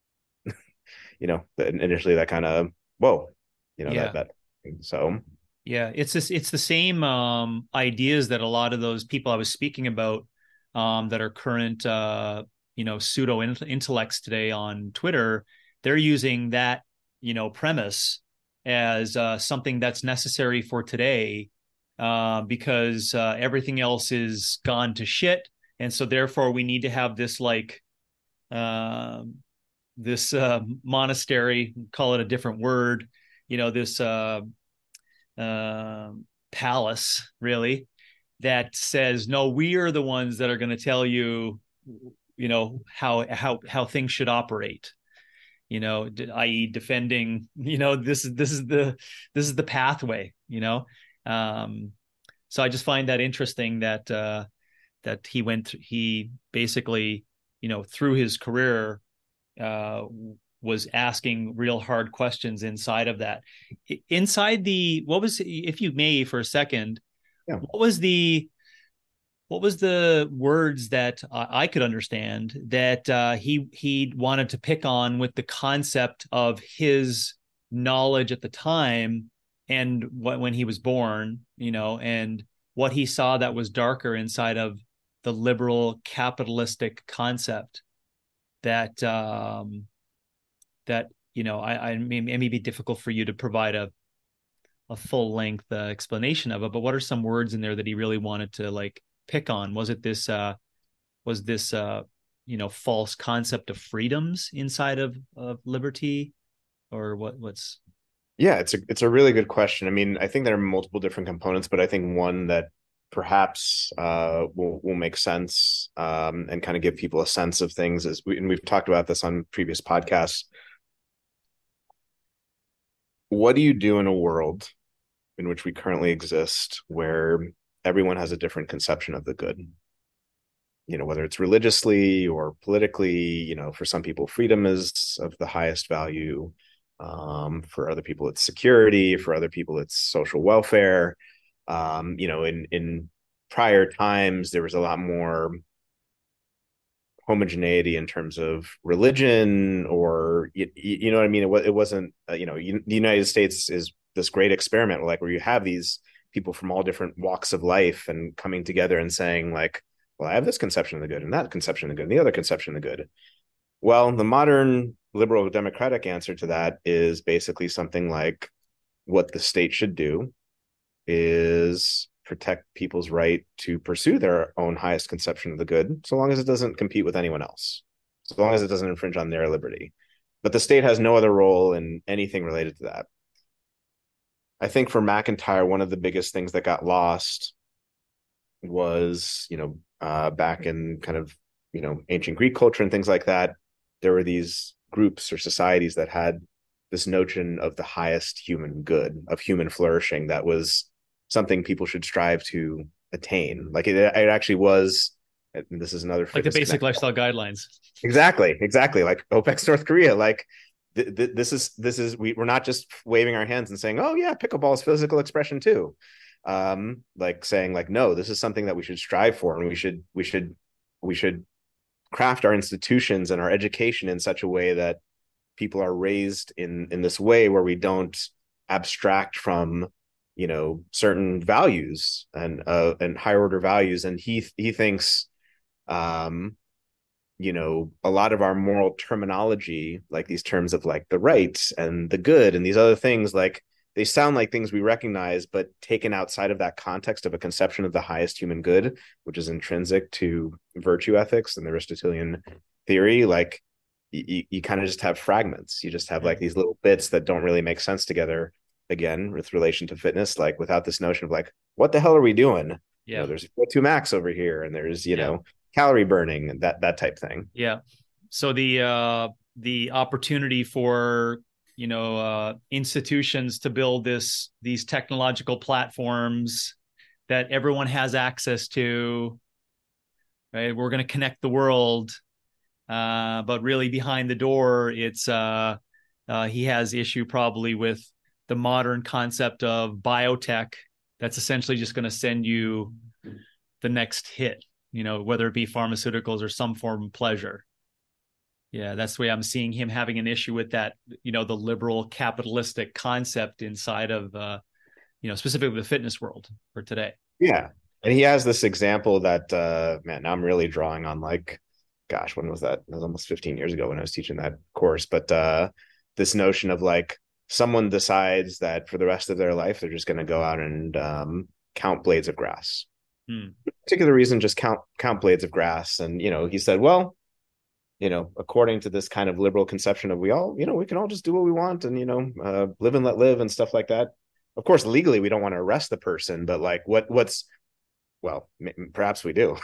you know, initially that kind of, whoa, you know, that, Yeah. that, so. Yeah. It's this, it's the same um, ideas that a lot of those people I was speaking about um, that are current, uh, you know, pseudo intellects today on Twitter. They're using that, you know, premise as uh, something that's necessary for today uh, because uh, everything else is gone to shit. And so therefore we need to have this like, um, this uh, monastery, call it a different word, you know, this uh, uh, palace, really, that says, no, we are the ones that are going to tell you, you know, how how how things should operate. You know, that is defending. You know, this is this is the this is the pathway. You know, um, so I just find that interesting that uh, that he went. Th- he basically, you know, through his career uh, was asking real hard questions inside of that. Inside the, what was, if you may, for a second, Yeah. what was the, what was the words that uh, I could understand that uh, he he wanted to pick on with the concept of his knowledge at the time and what when he was born, you know, and what he saw that was darker inside of the liberal capitalistic concept that um, that you know I, I mean it may be difficult for you to provide a a full length uh, explanation of it, but what are some words in there that he really wanted to like pick on? Was it this uh was this uh you know false concept of freedoms inside of of liberty, or what what's Yeah, it's a it's a really good question. I mean, I think there are multiple different components, but I think one that perhaps uh, will will make sense, um, and kind of give people a sense of things. As we, and we've talked about this on previous podcasts. What do you do in a world in which we currently exist, where everyone has a different conception of the good? You know, whether it's religiously or politically. You know, for some people, freedom is of the highest value. Um, for other people, it's security. For other people, it's social welfare. Um, you know, in in prior times, there was a lot more homogeneity in terms of religion, or you, you know what I mean. It, it wasn't, uh, you know, you, the United States is this great experiment, like where you have these people from all different walks of life and coming together and saying, like, well, I have this conception of the good and that conception of the good and the other conception of the good. Well, the modern liberal democratic answer to that is basically something like, what the state should do is protect people's right to pursue their own highest conception of the good, so long as it doesn't compete with anyone else, so long as it doesn't infringe on their liberty. But the state has no other role in anything related to that. I think for MacIntyre, one of the biggest things that got lost was, you know, uh, back in kind of, you know, ancient Greek culture and things like that, there were these groups or societies that had this notion of the highest human good, of human flourishing, that was something people should strive to attain. Like it, it actually was. And this is another Like the basic connect. lifestyle guidelines. Exactly, exactly. Like OPEC North Korea. Like th- th- this is this is we, we're not just waving our hands and saying, "Oh yeah, pickleball is physical expression too." Um, like saying, like, no, this is something that we should strive for, and we should we should we should craft our institutions and our education in such a way that people are raised in in this way where we don't abstract from, you know, certain values and uh and higher order values. And he he thinks, um you know, a lot of our moral terminology, like these terms of like the right and the good and these other things, like they sound like things we recognize, but taken outside of that context of a conception of the highest human good, which is intrinsic to virtue ethics and the Aristotelian theory, like you, you kind of just have fragments. You just have like these little bits that don't really make sense together. Again, with relation to fitness, like without this notion of like, what the hell are we doing? Yeah. You know, there's two max over here, and there's, you yeah. know, calorie burning and that that type thing. Yeah. So the uh, the opportunity for, you know, uh, institutions to build this these technological platforms that everyone has access to, right? We're going to connect the world. Uh, but really behind the door, it's uh, uh, he has issue probably with the modern concept of biotech that's essentially just going to send you the next hit, you know, whether it be pharmaceuticals or some form of pleasure. Yeah, that's the way I'm seeing him having an issue with that, you know, the liberal capitalistic concept inside of, uh, you know, specifically the fitness world for today. Yeah. And he has this example that, uh, man, now I'm really drawing on like, gosh, when was that? It was almost fifteen years ago when I was teaching that course. But uh, this notion of like someone decides that for the rest of their life, they're just going to go out and um, count blades of grass. Hmm. Particular reason, just count count blades of grass. And, you know, he said, well, you know, according to this kind of liberal conception of we all, you know, we can all just do what we want and, you know, uh, live and let live and stuff like that. Of course, legally, we don't want to arrest the person, but like what what's, well, perhaps we do.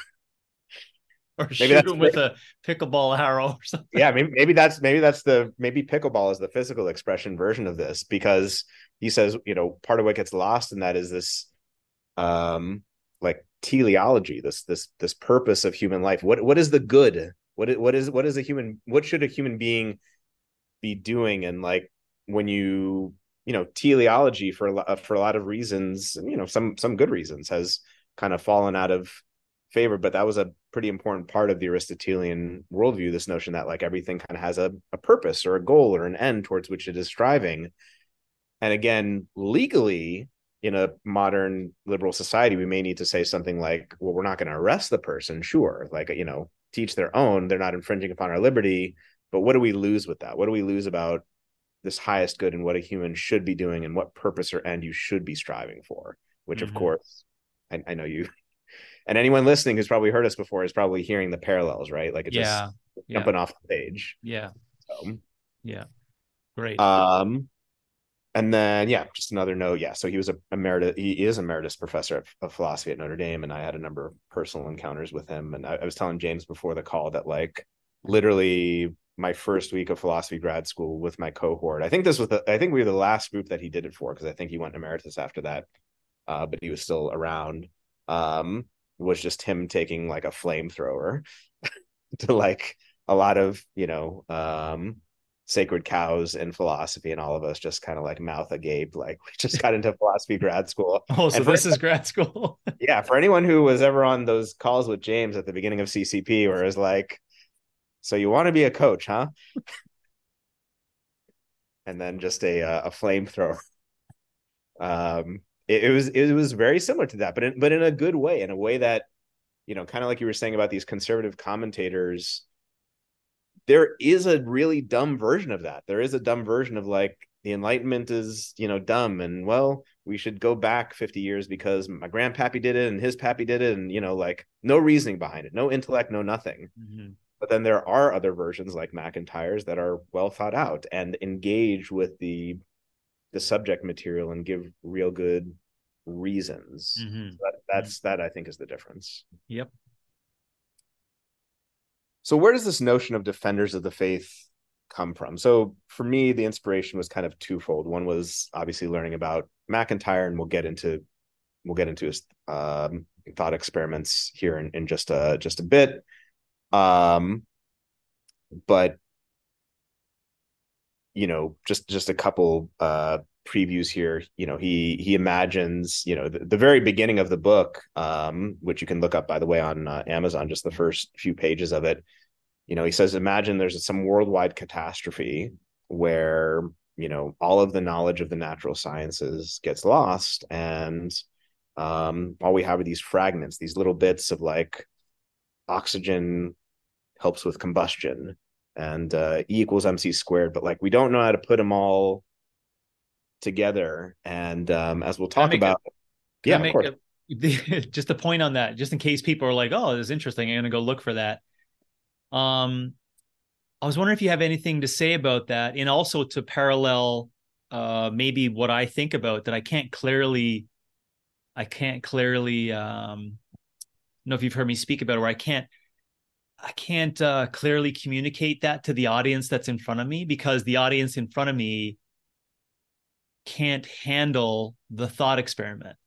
Or maybe shoot him with a pickleball arrow or something. Yeah, maybe maybe that's maybe that's the maybe pickleball is the physical expression version of this, because he says, you know, part of what gets lost in that is this um like teleology, this this this purpose of human life. What what is the good? What what is what is a human what should a human being be doing? And like when you you know, teleology for a lot for a lot of reasons, you know, some some good reasons, has kind of fallen out of favor, but that was a pretty important part of the Aristotelian worldview, this notion that like everything kind of has a, a purpose or a goal or an end towards which it is striving. And again, legally, in a modern liberal society, we may need to say something like, well, we're not going to arrest the person, sure, like, you know, teach their own, they're not infringing upon our liberty, but what do we lose with that? What do we lose about this highest good and what a human should be doing and what purpose or end you should be striving for? Which, mm-hmm. of course, I, I know you and anyone listening who's probably heard us before is probably hearing the parallels, right? Like it yeah, just jumping yeah. off the page. Yeah. So, yeah. Great. Um, and then yeah, just another note. Yeah, so he was a emeritus. He is emeritus professor of, of philosophy at Notre Dame, and I had a number of personal encounters with him. And I, I was telling James before the call that like literally my first week of philosophy grad school with my cohort. I think this was the, I think we were the last group that he did it for because I think he went emeritus after that, uh, but he was still around. Um, was just him taking like a flamethrower to like a lot of you know um sacred cows in philosophy, and all of us just kind of like mouth agape, like we just got into philosophy grad school. Oh, so And for this is grad school. yeah, for anyone who was ever on those calls with James at the beginning of C C P, where it's like, so you want to be a coach, huh? And then just a a flamethrower. Um, it, it was it was very similar to that, but in, but in a good way, in a way that you know, kind of like you were saying about these conservative commentators, there is a really dumb version of that. There is a dumb version of like the Enlightenment is, you know, dumb, and well, we should go back fifty years because my grandpappy did it and his pappy did it, and you know, like no reasoning behind it, no intellect, no nothing. Mm-hmm. But then there are other versions like MacIntyre's that are well thought out and engage with the the subject material and give real good reasons. Mm-hmm. So that, that's mm-hmm. that I think is the difference. Yep. So where does this notion of defenders of the faith come from? So for me, the inspiration was kind of twofold. One was obviously learning about MacIntyre, and we'll get into we'll get into his um, thought experiments here in, in just a just a bit. Um, but you know, just just a couple uh, previews here. You know, he he imagines, you know, the, the very beginning of the book, um, which you can look up, by the way, on uh, Amazon, just the first few pages of it. You know, he says, imagine there's some worldwide catastrophe where, you know, all of the knowledge of the natural sciences gets lost. And um, all we have are these fragments, these little bits of like oxygen helps with combustion and uh, E equals M C squared. But like, we don't know how to put them all together. And um, as we'll talk about, a, yeah, of course. A, just a point on that, just in case people are like, oh, this is interesting, I'm going to go look for that. Um, I was wondering if you have anything to say about that, and also to parallel uh, maybe what I think about that I can't clearly, I can't clearly, um, I don't know if you've heard me speak about it, where I can't, I can't uh, clearly communicate that to the audience that's in front of me, because the audience in front of me can't handle the thought experiment.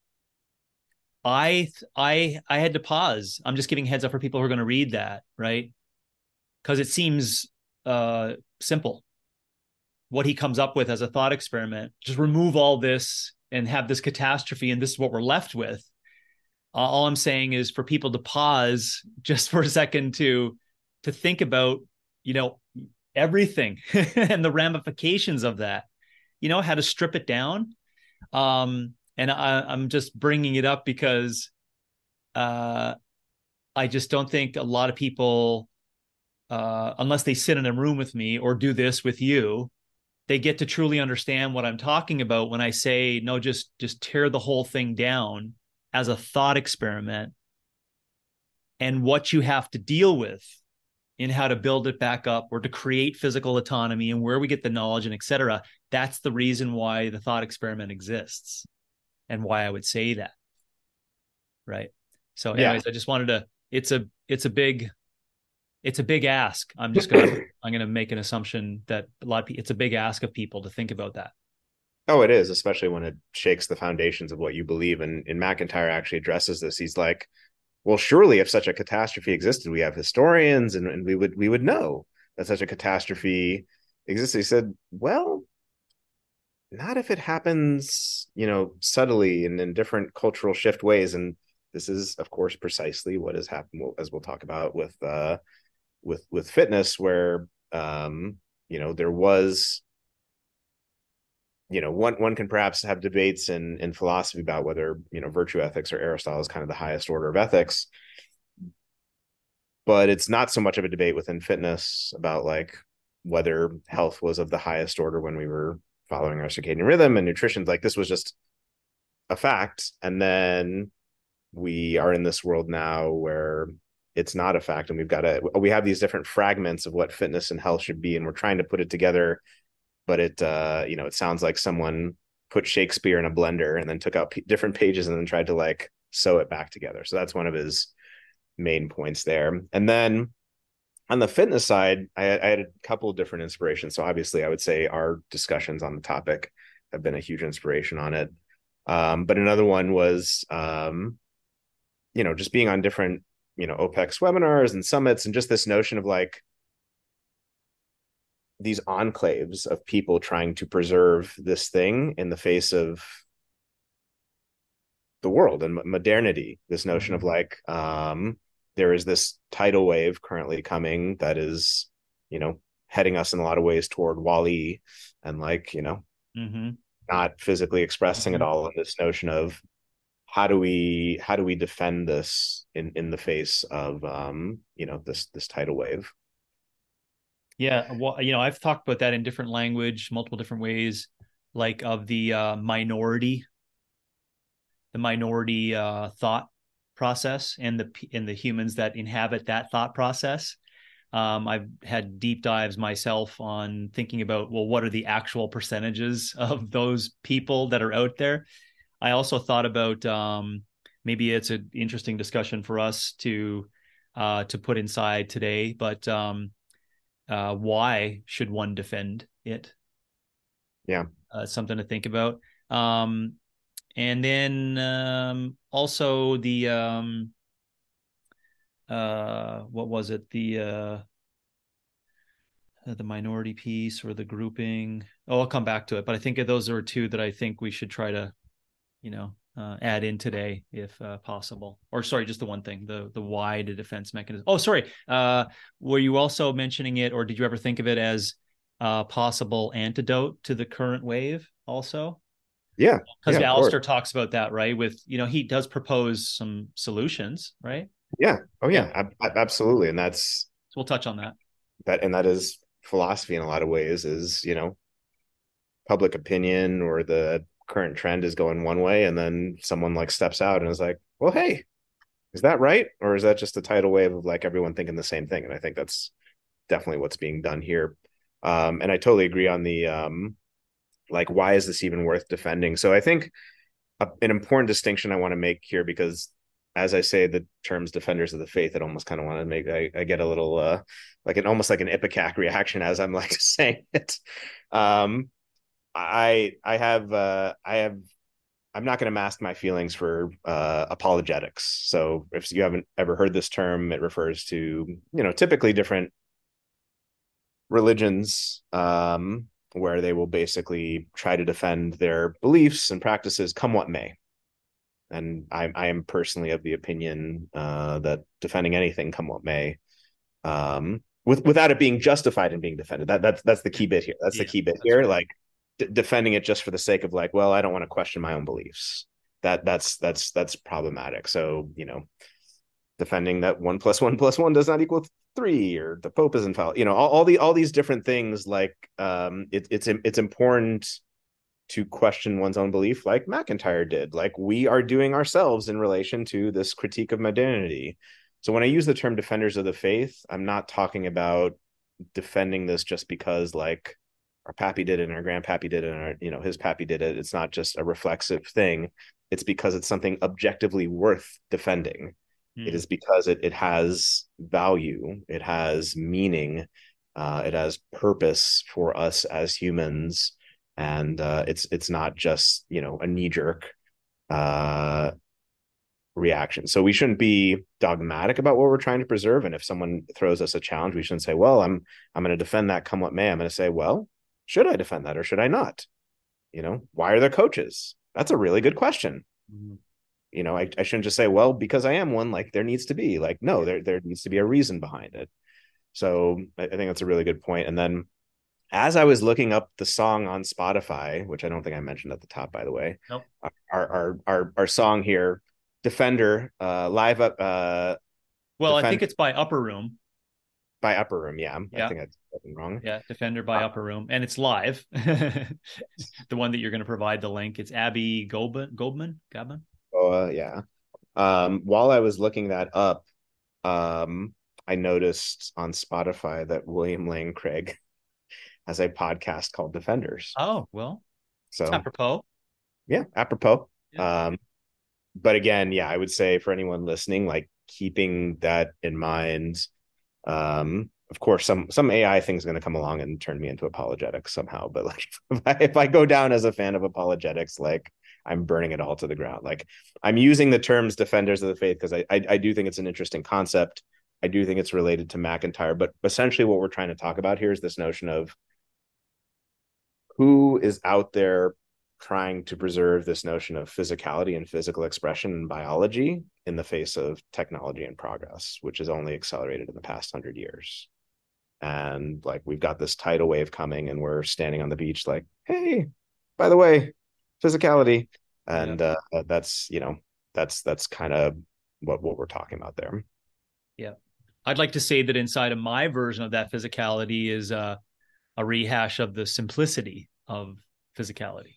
I, I, I had to pause. I'm just giving heads up for people who are going to read that, right? Because it seems uh, simple. What he comes up with as a thought experiment, just remove all this and have this catastrophe, and this is what we're left with. Uh, all I'm saying is for people to pause just for a second to to think about, you know, everything and the ramifications of that. You know, how to strip it down. Um, and I, I'm just bringing it up because uh, I just don't think a lot of people, uh, unless they sit in a room with me or do this with you, they get to truly understand what I'm talking about when I say, no, just, just tear the whole thing down as a thought experiment, and what you have to deal with in how to build it back up or to create physical autonomy and where we get the knowledge and et cetera. That's the reason why the thought experiment exists and why I would say that. Right. So anyways, yeah. I just wanted to, it's a, it's a big, it's a big ask. I'm just going to, I'm going to make an assumption that a lot of people, it's a big ask of people to think about that. Oh, it is, especially when it shakes the foundations of what you believe. And, and MacIntyre actually addresses this. He's like, well, surely if such a catastrophe existed, we have historians and, and we would we would know that such a catastrophe exists. He said, well, not if it happens, you know, subtly and in different cultural shift ways. And this is, of course, precisely what has happened, as we'll talk about with uh, with with fitness, where um, you know, there was, you know, one one can perhaps have debates in in philosophy about whether, you know, virtue ethics or Aristotle is kind of the highest order of ethics, but it's not so much of a debate within fitness about like whether health was of the highest order when we were following our circadian rhythm and nutrition. Like, this was just a fact, and then we are in this world now where it's not a fact, and we've got to we have these different fragments of what fitness and health should be, and we're trying to put it together but it uh you know it sounds like someone put Shakespeare in a blender and then took out p- different pages and then tried to like sew it back together. So that's one of his main points there. And then on the fitness side, I, I had a couple of different inspirations. So obviously, I would say our discussions on the topic have been a huge inspiration on it. Um, but another one was, um, you know, just being on different, you know, OPEX webinars and summits, and just this notion of like these enclaves of people trying to preserve this thing in the face of the world and modernity. This notion of like, um, there is this tidal wave currently coming that is, you know, heading us in a lot of ways toward WALL-E, and like, you know, Mm-hmm. not physically expressing Mm-hmm. it all in this notion of how do we how do we defend this in in the face of um you know this this tidal wave. Yeah, well, you know, I've talked about that in different language, multiple different ways, like of the uh, minority, the minority uh, thought process, and the and the humans that inhabit that thought process. Um, I've had deep dives myself on thinking about, well, what are the actual percentages of those people that are out there? I also thought about um, maybe it's an interesting discussion for us to uh, to put inside today, but um, uh, why should one defend it? Yeah. Uh, something to think about. Um, and then um, also the um, uh, what was it? The uh, the minority piece or the grouping. Oh, I'll come back to it. But I think those are two that I think we should try to, you know, uh, add in today if uh, possible. Or sorry, just the one thing, the the wide defense mechanism. Oh, sorry. Uh, were you also mentioning it, or did you ever think of it as a possible antidote to the current wave also? Yeah. Because Yeah, of course. Alistair talks about that, right? With, you know, he does propose some solutions, right? Yeah. Oh Yeah. yeah, ab- ab- absolutely. And that's So we'll touch on that. that and that is philosophy in a lot of ways, is, you know, public opinion or the current trend is going one way, and then someone like steps out and is like, well, hey, is that right, or is that just a tidal wave of like everyone thinking the same thing? And I think that's definitely what's being done here. Um, and I totally agree on the um, like, why is this even worth defending? So I think a, an important distinction I want to make here, because as I say the terms defenders of the faith, it almost kind of want to make I, I get a little uh, like an almost like an ipecac reaction as I'm like saying it. Um, I I have uh, I have I'm not going to mask my feelings for uh, apologetics. So if you haven't ever heard this term, it refers to, you know, typically different religions, um, where they will basically try to defend their beliefs and practices come what may. And I, I am personally of the opinion uh, that defending anything come what may, um, with, without it being justified in being defended. That that's that's the key bit here. That's the Yeah, key bit that's here. right. Like d- defending it just for the sake of like, well, I don't want to question my own beliefs. That that's that's that's problematic. So, you know, defending that one plus one plus one does not equal three, or the Pope is infallible. You know, all, all the all these different things. Like, um, it, it's it's important to question one's own belief, like MacIntyre did, like we are doing ourselves in relation to this critique of modernity. So when I use the term defenders of the faith, I'm not talking about defending this just because like our pappy did it and our grandpappy did it and our, you know, his pappy did it. It's not just a reflexive thing. It's because it's something objectively worth defending. It Mm. is because it it has value, it has meaning, uh, it has purpose for us as humans, and uh, it's it's not just, you know, a knee jerk uh, reaction. So we shouldn't be dogmatic about what we're trying to preserve. And if someone throws us a challenge, we shouldn't say, "Well, I'm I'm going to defend that come what may." I'm going to say, "Well, should I defend that or should I not?" You know, why are there coaches? That's a really good question. Mm. You know, I, I shouldn't just say, well, because I am one, like there needs to be like, no, there, there needs to be a reason behind it. So I, I think that's a really good point. And then as I was looking up the song on Spotify, which I don't think I mentioned at the top, by the way, Nope. our, our, our, our song here, Defender, uh, live up, uh, Well, I think Defender it's by Upper Room. by Upper Room. Yeah. I Yeah. think I did something wrong. Yeah. Defender by Uh, Upper Room. And it's live. The one that you're going to provide the link. It's Abby Goldman. Goldman? Gabman? oh, uh, yeah. Um, while I was looking that up, um, I noticed on Spotify that William Lane Craig has a podcast called Defenders. Oh, well, it's So apropos. yeah, apropos. Yeah. Um, but again, yeah, I would say for anyone listening, like keeping that in mind. Um, of course, some some A I thing is going to come along and turn me into apologetics somehow. But like, if I, if I go down as a fan of apologetics, like I'm burning it all to the ground. Like I'm using the terms defenders of the faith because I, I I do think it's an interesting concept. I do think it's related to MacIntyre, but essentially what we're trying to talk about here is this notion of who is out there trying to preserve this notion of physicality and physical expression in biology in the face of technology and progress, which has only accelerated in the past hundred years. And like we've got this tidal wave coming, and we're standing on the beach, like, hey, by the way, physicality, Yeah. and uh, that's you know that's that's kind of what what we're talking about there. Yeah. I'd like to say that inside of my version of that physicality is uh, a rehash of the simplicity of physicality.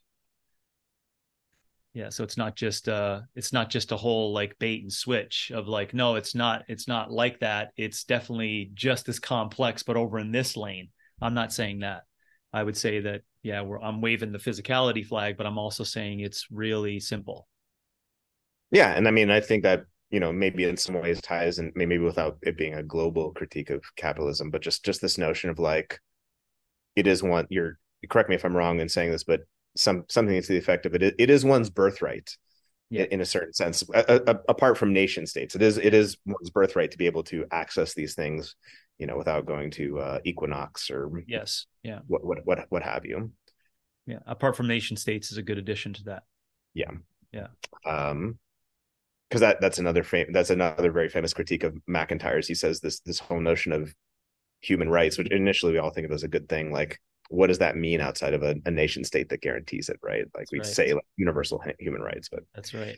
Yeah, so it's not just uh it's not just a whole like bait and switch of like, no, it's not it's not like that. It's definitely just as complex, but over in this lane. I'm not saying that. I would say that, yeah, we're I'm waving the physicality flag, but I'm also saying it's really simple. Yeah, and I mean, I think that you know maybe in some ways ties, and maybe without it being a global critique of capitalism, but just just this notion of like it is one. You're correct me if I'm wrong in saying this, but some something to the effect of it. It is one's birthright Yeah. in, in a certain sense, a, a, apart from nation states. It is it is one's birthright to be able to access these things, you know, without going to uh, Equinox or Yes. Yeah. what what what what have you. Yeah. Apart from nation states is a good addition to that. Yeah. Yeah. Um, because that that's another fam- that's another very famous critique of MacIntyre's. He says this this whole notion of human rights, which initially we all think of as a good thing, like what does that mean outside of a, a nation state that guarantees it, right? Like That's we'd right. say like universal human rights, but That's right.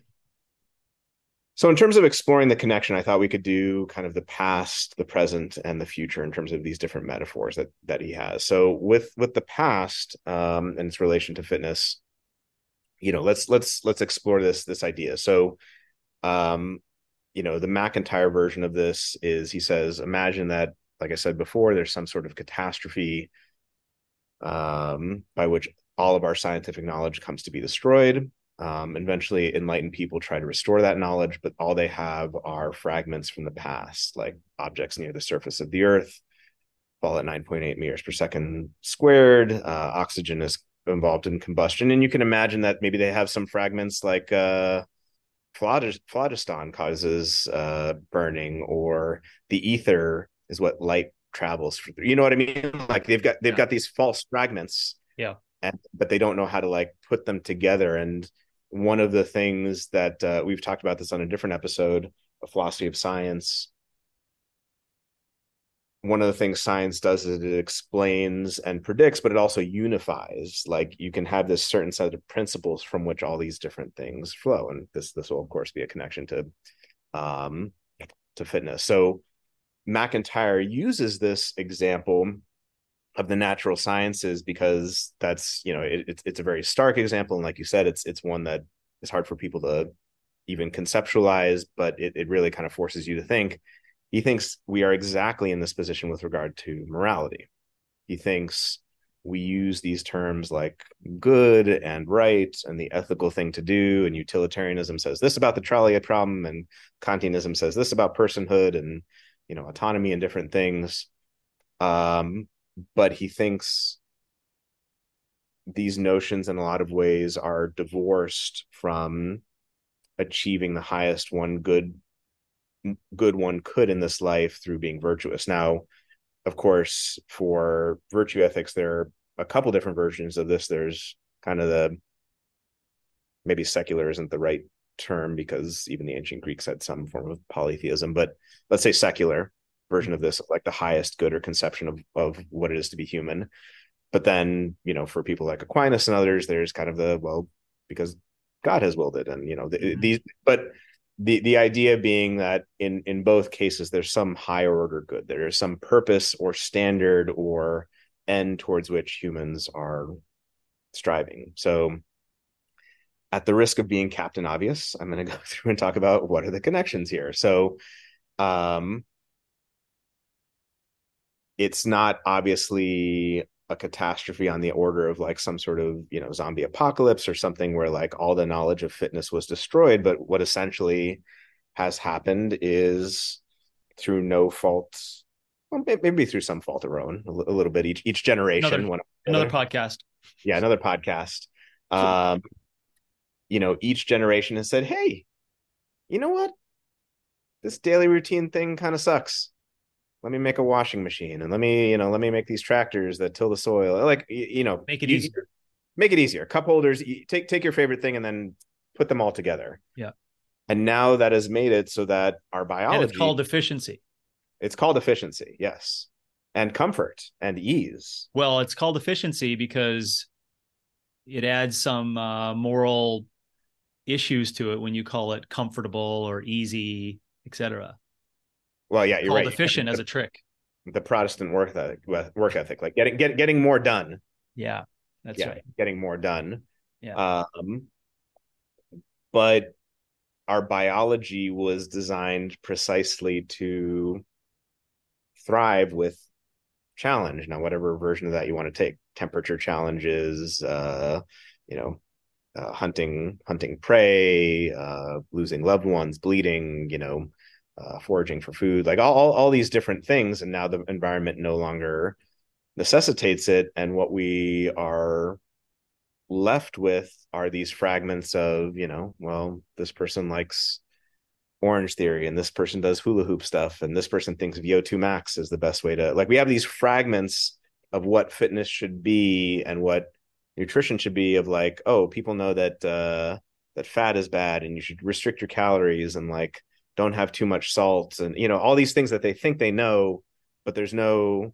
so in terms of exploring the connection, I thought we could do kind of the past, the present, and the future in terms of these different metaphors that that he has. So with with the past um, and its relation to fitness, you know, let's let's let's explore this this idea. So um, you know, the MacIntyre version of this is he says, imagine that, like I said before, there's some sort of catastrophe um, by which all of our scientific knowledge comes to be destroyed. Um, eventually, enlightened people try to restore that knowledge, but all they have are fragments from the past, like objects near the surface of the Earth fall at nine point eight meters per second squared. Uh, oxygen is involved in combustion, and you can imagine that maybe they have some fragments like uh, phlogiston causes uh, burning, or the ether is what light travels through. You know what I mean? Like they've got they've Yeah. got these false fragments, Yeah. and but they don't know how to like put them together. And one of the things that uh, we've talked about this on a different episode, a philosophy of science. One of the things science does is it explains and predicts, but it also unifies. Like you can have this certain set of principles from which all these different things flow, and this this will of course be a connection to um, to fitness. So MacIntyre uses this example of the natural sciences because that's you know it, it's it's a very stark example, and like you said, it's it's one that is hard for people to even conceptualize, but it, it really kind of forces you to think. He thinks we are exactly in this position with regard to morality. He thinks we use these terms like good and right and the ethical thing to do, and utilitarianism says this about the trolley problem, and Kantianism says this about personhood and you know autonomy and different things. Um, but he thinks these notions in a lot of ways are divorced from achieving the highest one good good one could in this life through being virtuous. Now, of course, for virtue ethics, there are a couple different versions of this. There's kind of the maybe secular isn't the right term because even the ancient Greeks had some form of polytheism, but let's say secular version of this, like the highest good or conception of, of what it is to be human. But then, you know, for people like Aquinas and others, there's kind of the, well, because God has willed it. And, you know, the, mm-hmm. these, but the, the idea being that in, in both cases, there's some higher order good. There is some purpose or standard or end towards which humans are striving. So at the risk of being Captain Obvious, I'm going to go through and talk about what are the connections here. So, um, it's not obviously a catastrophe on the order of like some sort of, you know, zombie apocalypse or something where like all the knowledge of fitness was destroyed. But what essentially has happened is through no fault, well, maybe through some fault of our own, a little bit each each generation. Another One another podcast. Yeah, another podcast. Um, you know, each generation has said, "Hey, you know what? This daily routine thing kind of sucks. Let me make a washing machine, and let me, you know, let me make these tractors that till the soil. Like, you, you know, Make it you, easier. Make it easier. Cup holders, you, take take your favorite thing and then put them all together. Yeah. And now that has made it so that our biology, and it's called efficiency. It's called efficiency, yes, and comfort and ease. Well, it's called efficiency because it adds some uh, moral issues to it when you call it comfortable or easy, et cetera. Well, yeah, you're called right. efficient the, as a trick. The Protestant work ethic, work ethic, like getting get, getting more done. Yeah, that's yeah, right. Getting more done. Yeah. Um, but our biology was designed precisely to thrive with challenge. Now, whatever version of that you want to take, temperature challenges, uh, you know, uh, hunting, hunting prey, uh, losing loved ones, bleeding, you know, uh, foraging for food, like all, all, all these different things. And now the environment no longer necessitates it. And what we are left with are these fragments of, you know, well, this person likes Orange Theory and this person does hula hoop stuff and this person thinks V O two max is the best way to, like, we have these fragments of what fitness should be and what nutrition should be, of like, oh, people know that uh that fat is bad and you should restrict your calories and like don't have too much salt, and you know, all these things that they think they know, but there's no,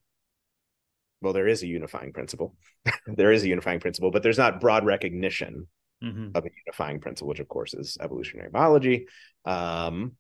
well, there is a unifying principle. There is a unifying principle, but there's not broad recognition mm-hmm. of a unifying principle, which of course is evolutionary biology. Um,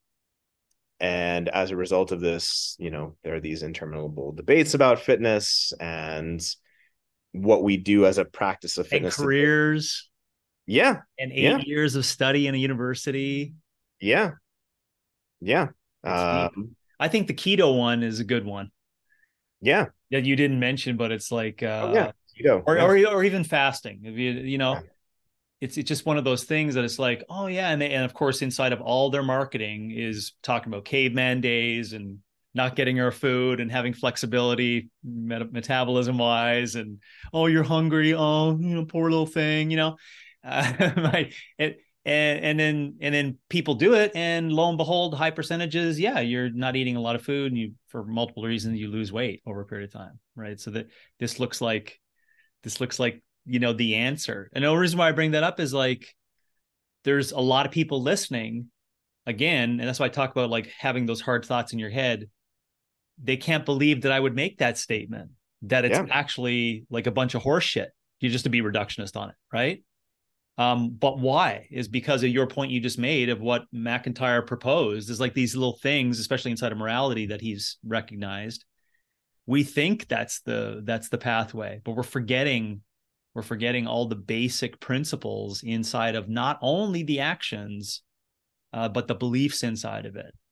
and as a result of this, you know, there are these interminable debates about fitness and what we do as a practice of fitness. And careers. Today. Yeah. And eight yeah. years of study in a university. Yeah. Yeah. Um, I think the keto one is a good one. Yeah. That you didn't mention, but it's like, uh, oh, yeah. keto. Or, yeah. or, or even fasting. If you, you know, yeah. it's, it's just one of those things that it's like, oh yeah. And they, and of course, inside of all their marketing is talking about caveman days and not getting our food and having flexibility met- metabolism wise. And, oh, you're hungry. Oh, you know, poor little thing, you know, uh, like it, And, and then and then people do it, and lo and behold, high percentages, yeah, you're not eating a lot of food, and you, for multiple reasons, you lose weight over a period of time, right? So that this looks like this looks like you know the answer. And the only reason why I bring that up is like there's a lot of people listening, again, and that's why I talk about like having those hard thoughts in your head. They can't believe that I would make that statement, that it's yeah. actually like a bunch of horse shit. You just to be reductionist on it, right? Um, but why is because of your point you just made of what McIntyre proposed is like these little things, especially inside of morality that he's recognized. We think that's the, that's the pathway, but we're forgetting, we're forgetting all the basic principles inside of not only the actions, uh, but the beliefs inside of it.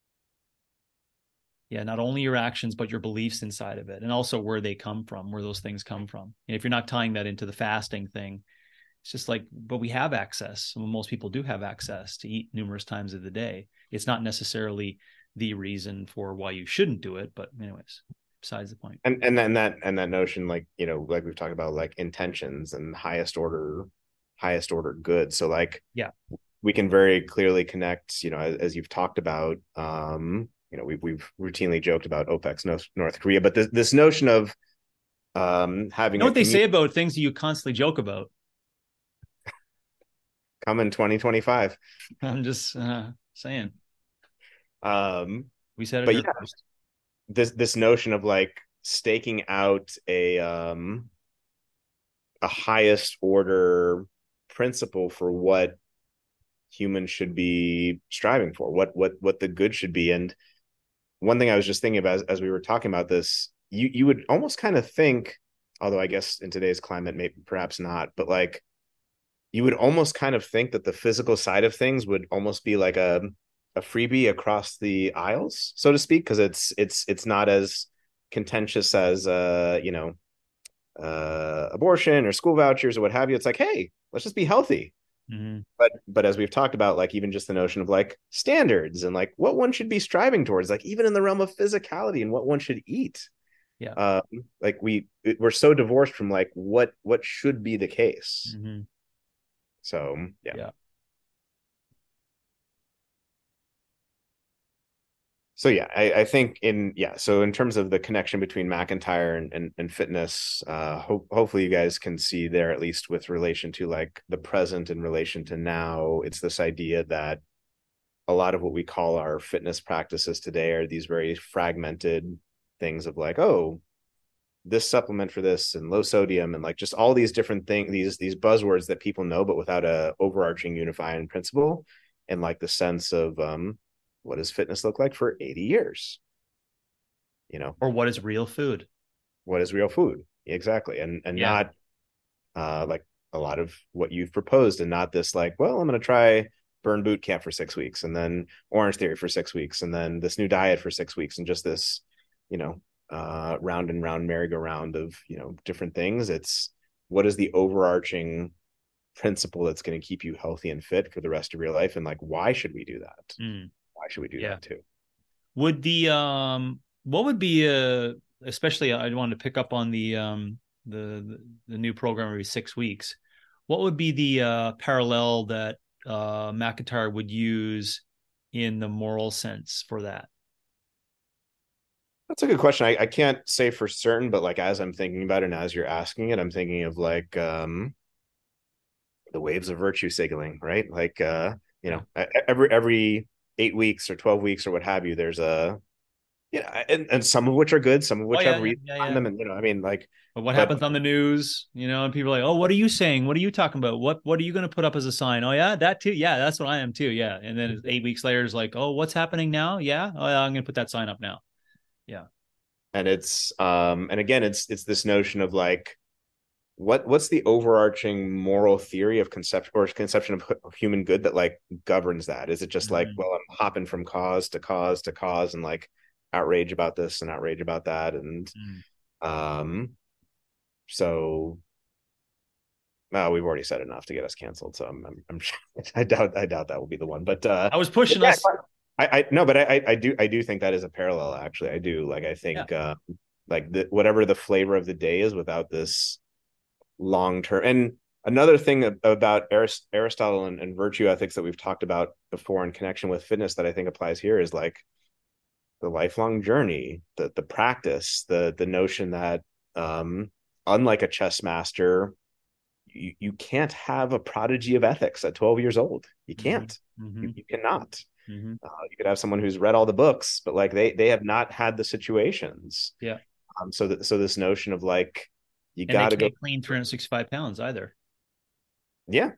Yeah. Not only your actions, but your beliefs inside of it. And also where they come from, where those things come from. And if you're not tying that into the fasting thing, it's just like, but we have access. Most people do have access to eat numerous times of the day. It's not necessarily the reason for why you shouldn't do it, but anyways, besides the point. And and then that and that notion, like, you know, like we've talked about, like intentions and highest order, highest order good. So like, yeah, we can very clearly connect. You know, as, as you've talked about, um, you know, we've we've routinely joked about OPEC's North, North Korea, but this this notion of um having, you know what they say about things that you constantly joke about. Come in twenty twenty-five. I'm just uh, saying. Um, we said it. But yeah, first. this this notion of like staking out a um a highest order principle for what humans should be striving for, what what what the good should be. And one thing I was just thinking about as, as we were talking about this, you you would almost kind of think, although I guess in today's climate, maybe perhaps not, but like, you would almost kind of think that the physical side of things would almost be like a a freebie across the aisles, so to speak, because it's it's it's not as contentious as uh you know uh, abortion or school vouchers or what have you. It's like, hey, let's just be healthy. Mm-hmm. But but as we've talked about, like even just the notion of like standards and like what one should be striving towards, like even in the realm of physicality and what one should eat. Yeah. Um, like we we're so divorced from like what what should be the case. Mm-hmm. So yeah. Yeah. So yeah, I, I think in yeah, so in terms of the connection between McIntyre and, and, and fitness, uh ho- hopefully you guys can see there, at least with relation to like the present in relation to now. It's this idea that a lot of what we call our fitness practices today are these very fragmented things of like, oh, this supplement for this and low sodium and like just all these different things, these these buzzwords that people know, but without a overarching unifying principle and like the sense of um, what does fitness look like for eighty years? You know, Or what is real food? what is real food? Exactly. And and Yeah. not uh like a lot of what you've proposed, and not this like, well, I'm gonna try burn boot camp for six weeks and then orange theory for six weeks and then this new diet for six weeks and just this, you know, uh round and round merry-go-round of, you know, different things. It's what is the overarching principle that's going to keep you healthy and fit for the rest of your life, and like why should we do that? Mm. Why should we do Yeah. that too? Would the um what would be uh especially I wanted to pick up on the um the the, the new program every six weeks. What would be the uh parallel that uh McIntyre would use in the moral sense for that? That's a good question. I, I can't say for certain, but like as I'm thinking about it and as you're asking it, I'm thinking of like um the waves of virtue signaling, right? Like uh, you Yeah. know, e- every every eight weeks or twelve weeks or what have you, there's a, you know, and, and some of which are good, some of Oh which yeah, have yeah, reason yeah, behind yeah. them. And you know, I mean, like, But what but happens on the news, you know, and people are like, "Oh, what are you saying? What are you talking about? What what are you going to put up as a sign?" "Oh yeah, that too. Yeah, that's what I am too." Yeah. And then eight weeks later it's like, "Oh, what's happening now?" "Yeah. Oh, yeah, I'm going to put that sign up now." Yeah. and it's um and again, it's it's this notion of like what what's the overarching moral theory of conception or conception of hu- human good that like governs that? Is it just like, Mm-hmm. well, I'm hopping from cause to cause to cause and like outrage about this and outrage about that, and Mm. um so uh, we've already said enough to get us canceled, so I'm, I'm, I'm sure, I doubt I doubt that will be the one. But uh, I was but pushing yeah, us. I, I no, but I, I do I do think that is a parallel. Actually, I do like I Yeah. think uh, like the, whatever the flavor of the day is, without this long term. And another thing about Arist- Aristotle and, and virtue ethics that we've talked about before in connection with fitness that I think applies here is like the lifelong journey, the the practice, the the notion that um, unlike a chess master, you, you can't have a prodigy of ethics at twelve years old. You Mm-hmm. can't. Mm-hmm. You, you cannot. Mm-hmm. Uh, you could have someone who's read all the books, but like they they have not had the situations. Yeah. Um, so that so this notion of like you And they got to go. can't clean three hundred sixty-five pounds either. Yeah,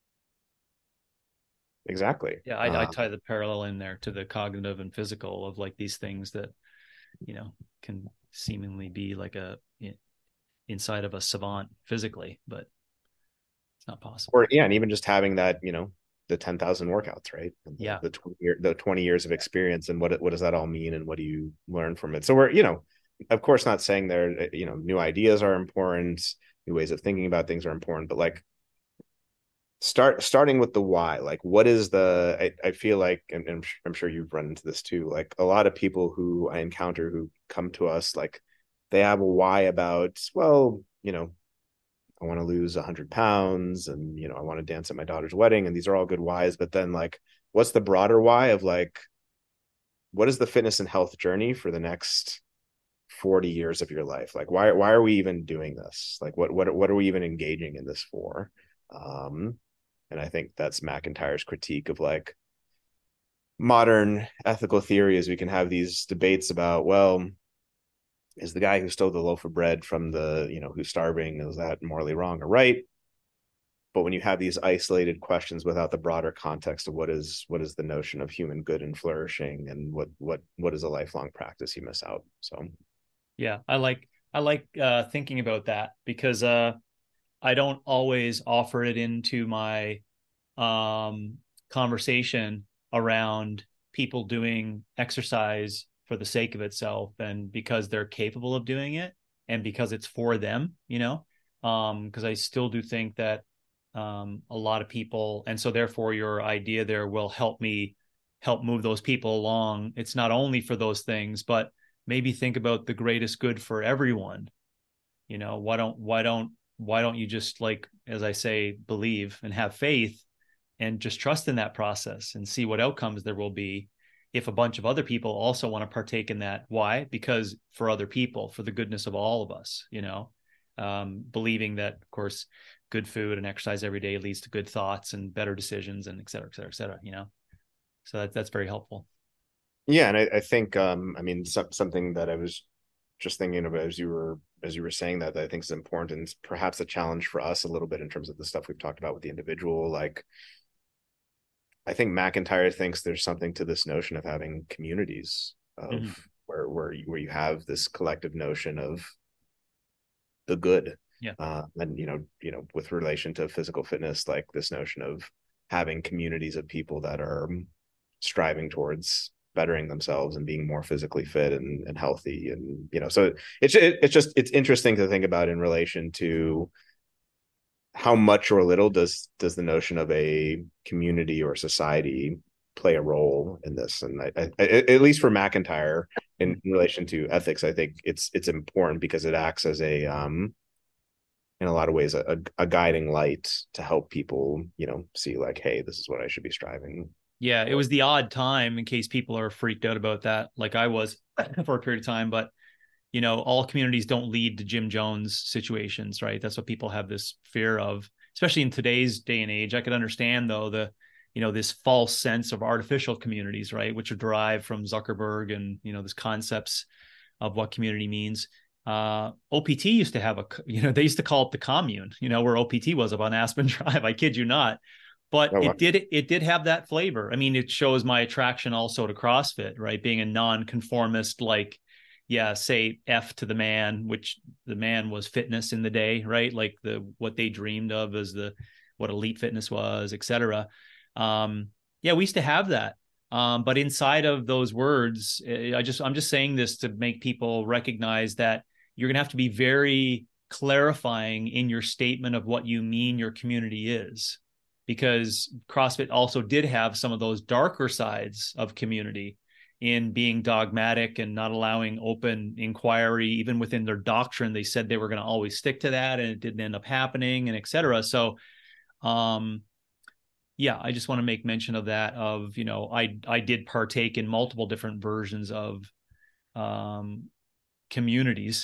exactly. Yeah. I, I Uh, tie the parallel in there to the cognitive and physical of like these things that, you know, can seemingly be like a inside of a savant physically, but it's not possible. or yeah, and even just having that, you know, the ten thousand workouts, right? And the, Yeah. the twenty year, the twenty years of experience, and what what does that all mean, and what do you learn from it? So we're, you know, of course, not saying there, you know, new ideas are important, new ways of thinking about things are important, but like start starting with the why. Like, what is the? I, I feel like, and, and I'm sure you've run into this too. Like a lot of people who I encounter who come to us, like they have a why about, well, you know, I want to lose one hundred pounds, and you know, I want to dance at my daughter's wedding, and these are all good whys. But then like what's the broader why of like what is the fitness and health journey for the next forty years of your life? Like why why are we even doing this? Like what what what are we even engaging in this for? Um and I think that's McIntyre's critique of like modern ethical theory, is we can have these debates about, well, is the guy who stole the loaf of bread from the, you know, who's starving, is that morally wrong or right? But when you have these isolated questions without the broader context of what is what is the notion of human good and flourishing, and what what what is a lifelong practice, you miss out. So Yeah. I like, I like uh, thinking about that because uh, I don't always offer it into my um, conversation around people doing exercise for the sake of itself and because they're capable of doing it. and because it's for them, you know, um, because I still do think that um, a lot of people, and so therefore your idea there will help me help move those people along. It's not only for those things, but maybe think about the greatest good for everyone. You know, why don't why don't why don't you just, like, as I say, believe and have faith and just trust in that process and see what outcomes there will be if a bunch of other people also want to partake in that. Why? Because for other people, for the goodness of all of us, you know, um, believing that, of course, good food and exercise every day leads to good thoughts and better decisions, and et cetera, et cetera, et cetera, you know. So that, that's very helpful. Yeah, and I, I think um, I mean some, something that I was just thinking about as you were as you were saying that, that I think is important, and perhaps a challenge for us a little bit in terms of the stuff we've talked about with the individual. Like, I think MacIntyre thinks there's something to this notion of having communities of Mm-hmm. where where you, where you have this collective notion of the good, Yeah. uh, and you know you know with relation to physical fitness, like this notion of having communities of people that are striving towards bettering themselves and being more physically fit and, and healthy, and you know so it's it, it's just it's interesting to think about in relation to how much or little does does the notion of a community or society play a role in this. And I, I, at least for MacIntyre, in, in relation to ethics, I think it's it's important because it acts as a um in a lot of ways a, a guiding light to help people, you know, see like, hey, this is what I should be striving Yeah, it for. was the odd time, in case people are freaked out about that, like I was for a period of time. But you know, all communities don't lead to Jim Jones situations, right? That's what people have this fear of, especially in today's day and age. I could understand, though, the, you know, this false sense of artificial communities, right, which are derived from Zuckerberg and, you know, this concepts of what community means. Uh, O P T used to have a, you know, they used to call it the commune, you know, where O P T was up on Aspen Drive. I kid you not. But Oh, wow. it did it did have that flavor. I mean, it shows my attraction also to CrossFit, right? Being a non-conformist, like, yeah, say F to the man, which the man was fitness in the day, right? Like the what they dreamed of as the what elite fitness was, et cetera. Um, yeah, we used to have that. Um, but inside of those words, I just I'm just saying this to make people recognize that you're gonna have to be very clarifying in your statement of what you mean your community is, because CrossFit also did have some of those darker sides of community in being dogmatic and not allowing open inquiry. Even within their doctrine, they said they were going to always stick to that, and it didn't end up happening, and et cetera. So, um, yeah, I just want to make mention of that. Of, you know, I I did partake in multiple different versions of um, communities,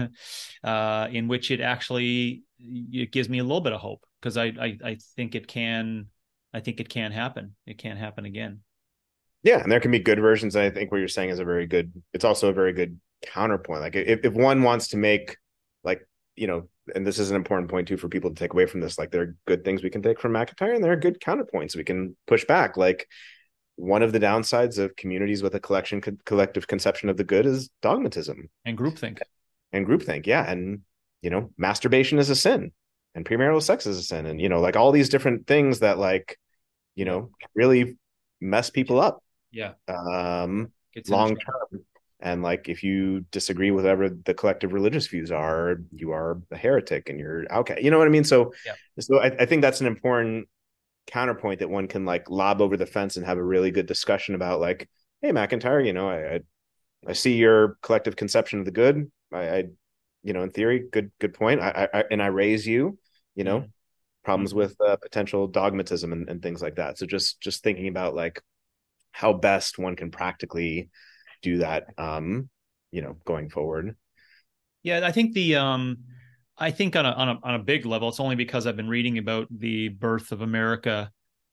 uh, in which it actually it gives me a little bit of hope, because I, I I think it can I think it can happen. It can happen again. Yeah, and there can be good versions. And I think what you're saying is a very good, it's also a very good counterpoint. Like if, if one wants to make like, you know, and this is an important point too for people to take away from this, like there are good things we can take from MacIntyre and there are good counterpoints we can push back. Like one of the downsides of communities with a collection co- collective conception of the good is dogmatism And groupthink. and groupthink. Yeah. And, you know, masturbation is a sin and premarital sex is a sin. And, you know, like all these different things that like, you Yeah. know, really mess people up Yeah. um Gets into long trouble. term. And like if you disagree with whatever the collective religious views are, you are a heretic and you're okay, you know what I mean? So Yeah. so I, I think that's an important counterpoint that one can like lob over the fence and have a really good discussion about, like, hey MacIntyre, you know, i i, I see your collective conception of the good. I, I you know, in theory, good good point. I, I and I raise you, you know, Mm-hmm. problems Mm-hmm. with uh, potential dogmatism and, and things like that. So just just thinking about like how best one can practically do that, um you know, going forward. Yeah, I think the um I think on a on a on a big level, it's only because I've been reading about the birth of America.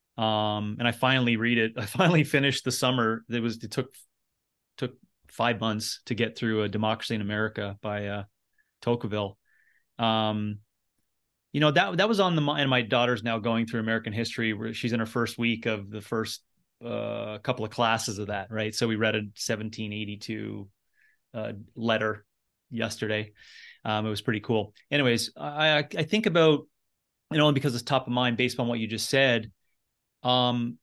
Um, and I finally read it. I finally finished the summer. It was it took took five months to get through a Democracy in America by uh Tocqueville. Um, you know, that that was on the and my daughter's now going through American history, where she's in her first week of the first uh couple of classes of that, right? So we read a seventeen eighty-two uh letter yesterday. Um, it was pretty cool. Anyways, I I think about, and only because it's top of mind based on what you just said. Um,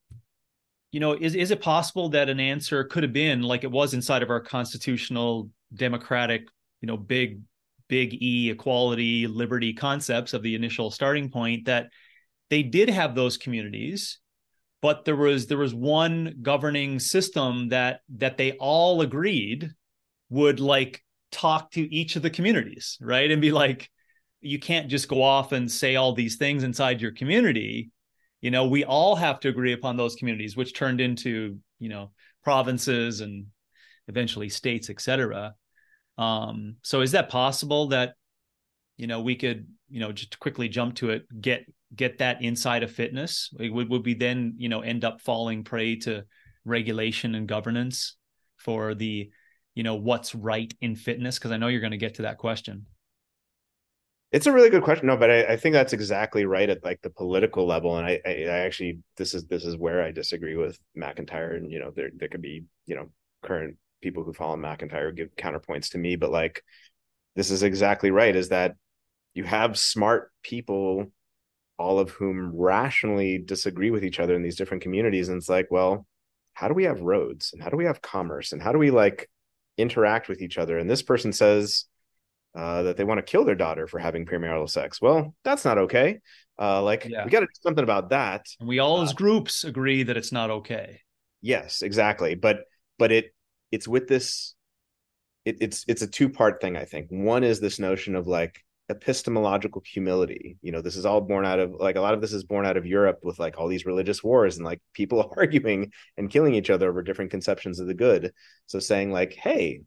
you know, is is it possible that an answer could have been like it was inside of our constitutional democratic, you know, big big E, equality, liberty concepts of the initial starting point, that they did have those communities, but there was there was one governing system that that they all agreed would like talk to each of the communities, right? And be like, you can't just go off and say all these things inside your community. You know, we all have to agree upon those communities, which turned into, you know, provinces and eventually states, et cetera. Um, so is that possible that, you know, we could, you know, just quickly jump to it, get get that inside of fitness? Would, would we then, you know, end up falling prey to regulation and governance for the, you know, what's right in fitness? Because I know you're going to get to that question. It's a really good question. No, but I, I think that's exactly right at like the political level. And I, I, I actually, this is this is where I disagree with McIntyre. And you know, there there could be, you know, current people who follow McIntyre give counterpoints to me, but like, this is exactly right. Is that you have smart people, all of whom rationally disagree with each other in these different communities, and it's like, well, how do we have roads, and how do we have commerce, and how do we like interact with each other? And this person says, Uh, that they want to kill their daughter for having premarital sex. Well, that's not okay. Uh, like Yeah. we got to do something about that. And we all as uh, groups agree that it's not okay. Yes, exactly. But but it it's with this. It, it's it's a two part thing. I think one is this notion of like epistemological humility. You know, this is all born out of like a lot of this is born out of Europe with like all these religious wars and like people arguing and killing each other over different conceptions of the good. So saying like, hey,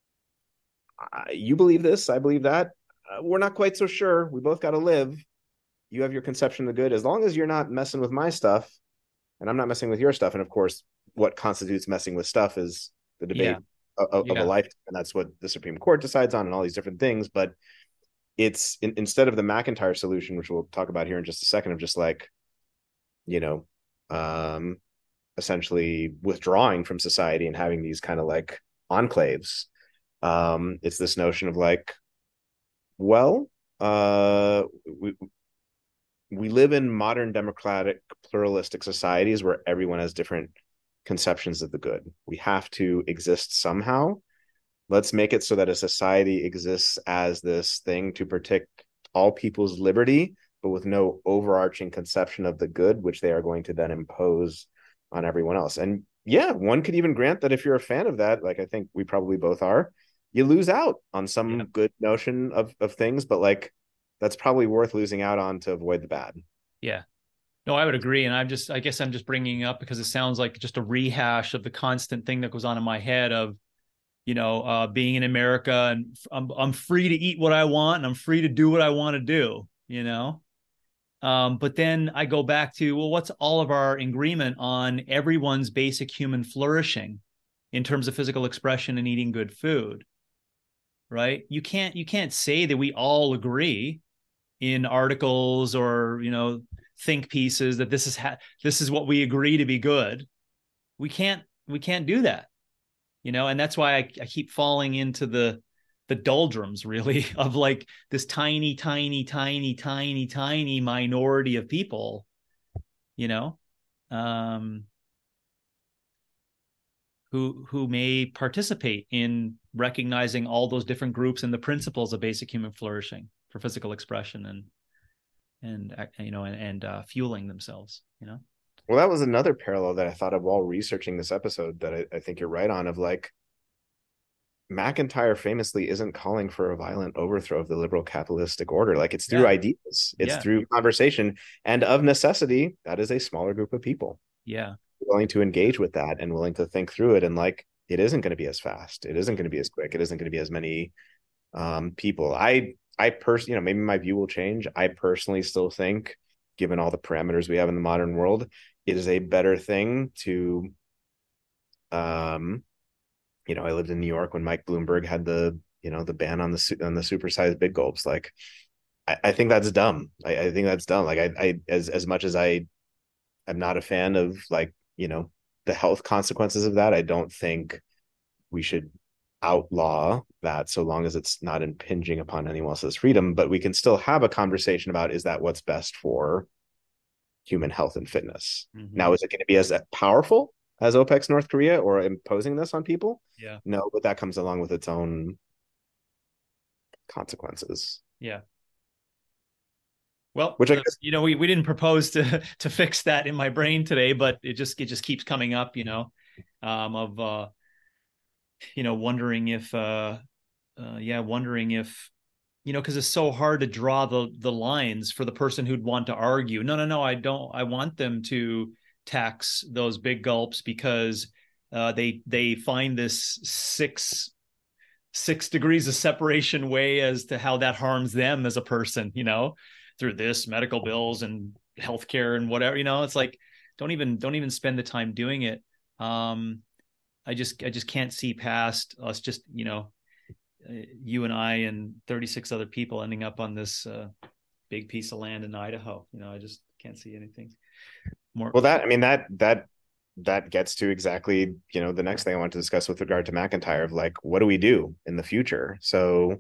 you believe this, I believe that. Uh, we're not quite so sure. We both got to live. You have your conception of the good. As long as you're not messing with my stuff and I'm not messing with your stuff. And of course, what constitutes messing with stuff is the debate yeah. of, yeah. of a lifetime. And that's what the Supreme Court decides on and all these different things. But it's in, instead of the McIntyre solution, which we'll talk about here in just a second, of just like, you know, um, essentially withdrawing from society and having these kind of like enclaves. Um, it's this notion of like, well, uh, we we live in modern democratic pluralistic societies where everyone has different conceptions of the good. We have to exist somehow. Let's make it so that a society exists as this thing to protect all people's liberty, but with no overarching conception of the good, which they are going to then impose on everyone else. And yeah, one could even grant that if you're a fan of that, like I think we probably both are, you lose out on some yeah. good notion of, of things, but like that's probably worth losing out on to avoid the bad. Yeah, no, I would agree. And I'm just, I guess I'm just bringing it up because it sounds like just a rehash of the constant thing that goes on in my head of, you know, uh, being in America and I'm, I'm free to eat what I want and I'm free to do what I want to do, you know? Um, but then I go back to, well, what's all of our agreement on everyone's basic human flourishing in terms of physical expression and eating good food? Right? You can't you can't say that we all agree in articles or, you know, think pieces that this is ha- this is what we agree to be good. We can't we can't do that, you know, and that's why I, I keep falling into the the doldrums really of like this tiny, tiny, tiny, tiny, tiny minority of people, you know, um, who who may participate in recognizing all those different groups and the principles of basic human flourishing for physical expression and and you know and, and uh, fueling themselves, you know. Well, that was another parallel that I thought of while researching this episode that I, I think you're right on, of like McIntyre famously isn't calling for a violent overthrow of the liberal capitalistic order. Like it's through yeah. ideas, it's yeah. through conversation, and of necessity, that is a smaller group of people. Yeah. Willing to engage with that and willing to think through it, and like it isn't going to be as fast, it isn't going to be as quick, it isn't going to be as many um people. I I personally, you know, maybe my view will change. I personally still think, given all the parameters we have in the modern world, it is a better thing to um you know, I lived in New York when Mike Bloomberg had the, you know, the ban on the on the supersized big gulps. Like I, I think that's dumb. I, I think that's dumb. Like I, I as as much as I am not a fan of like, you know, the health consequences of that, I don't think we should outlaw that so long as it's not impinging upon anyone else's freedom. But we can still have a conversation about, is that what's best for human health and fitness? Mm-hmm. Now, is it going to be as powerful as OPEC's North Korea or imposing this on people? Yeah. No, but that comes along with its own consequences. Yeah. Well, Which I the, guess, you know, we, we didn't propose to to fix that in my brain today, but it just it just keeps coming up, you know, um, of uh, you know, wondering if uh, uh, yeah, wondering if you know, because it's so hard to draw the the lines for the person who'd want to argue. No, no, no, I don't. I want them to tax those big gulps because uh, they they find this six six degrees of separation way as to how that harms them as a person, you know, through this medical bills and healthcare and whatever, you know, it's like, don't even, don't even spend the time doing it. Um, I just, I just can't see past us just, you know, you and I and thirty-six other people ending up on this uh, big piece of land in Idaho. You know, I just can't see anything more. well, that, I mean, that, that, that gets to exactly, you know, the next thing I want to discuss with regard to MacIntyre of like, what do we do in the future? So,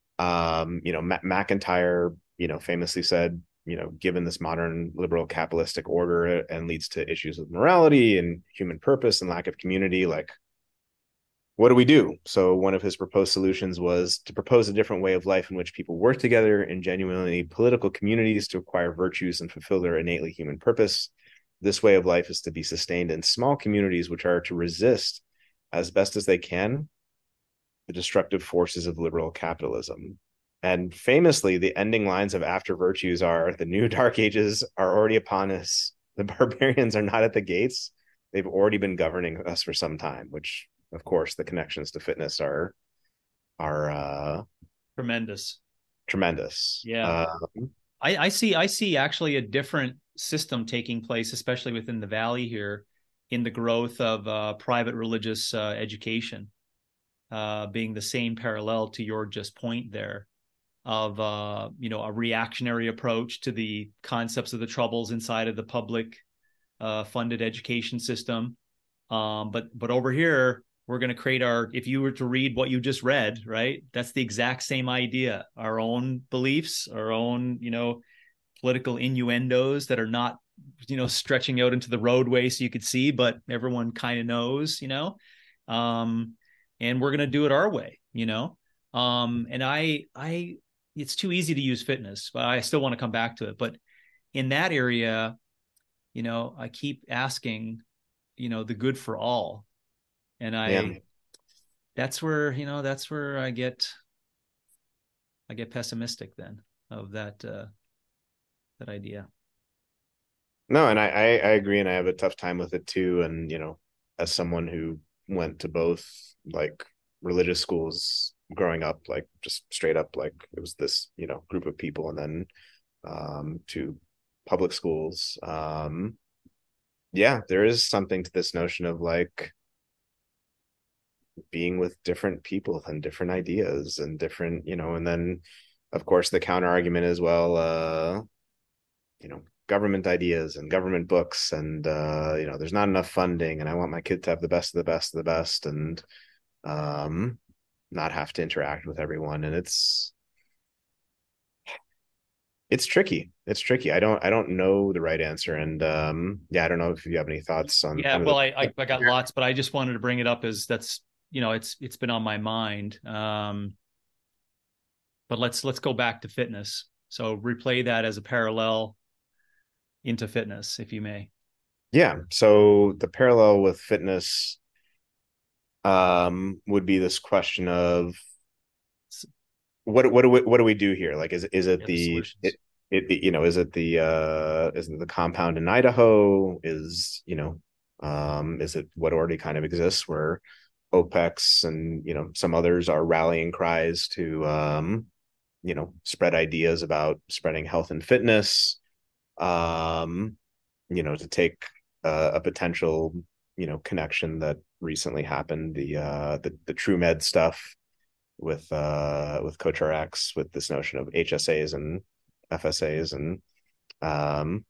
um, you know, Ma- MacIntyre, you know, famously said, you know, given this modern liberal capitalistic order and leads to issues with morality and human purpose and lack of community, like, what do we do? So one of his proposed solutions was to propose a different way of life in which people work together in genuinely political communities to acquire virtues and fulfill their innately human purpose. This way of life is to be sustained in small communities, which are to resist as best as they can the destructive forces of liberal capitalism. And famously, the ending lines of After Virtues are the new dark ages are already upon us. The barbarians are not at the gates. They've already been governing us for some time, which of course the connections to fitness are are uh Tremendous. tremendous. Yeah. Uh, I, I see I see actually a different system taking place, especially within the valley here, in the growth of uh, private religious uh, education, uh, being the same parallel to your just point there of uh, you know, a reactionary approach to the concepts of the troubles inside of the public uh, funded education system. Um, but but over here, we're going to create our, if you were to read what you just read, right, that's the exact same idea, our own beliefs, our own, you know, political innuendos that are not, you know, stretching out into the roadway so you could see, but everyone kind of knows, you know, um, and we're going to do it our way, you know. Um, and I, I, it's too easy to use fitness, but I still want to come back to it. But in that area, you know, I keep asking, you know, the good for all. And yeah. I, that's where, you know, that's where I get, I get pessimistic then of that, uh, that idea. No, and I, I I agree, and I have a tough time with it too. And you know, as someone who went to both like religious schools growing up, like just straight up, like it was this, you know, group of people, and then um to public schools. Um yeah, there is something to this notion of like being with different people and different ideas and different, you know, and then of course the counter argument is, well, uh, you know, government ideas and government books and uh, you know, there's not enough funding and I want my kid to have the best of the best of the best and um not have to interact with everyone. And it's it's tricky. It's tricky. I don't I don't know the right answer. And um yeah, I don't know if you have any thoughts on Yeah, kind of well, the I, I I got lots, but I just wanted to bring it up as that's, you know, it's it's been on my mind. Um, but let's let's go back to fitness. So replay that as a parallel into fitness, if you may. yeah. So the parallel with fitness um would be this question of what what do we what do we do here? Like, is is it Yeah, the the it, solutions. it you know, is it the uh is it the compound in Idaho? Is, you know, um is it what already kind of exists where OPEX and, you know, some others are rallying cries to um you know, spread ideas about spreading health and fitness, um you know, to take uh, a potential, you know, connection that recently happened, the uh the the True Med stuff with uh with CoachRx, with this notion of H S As and F S As and um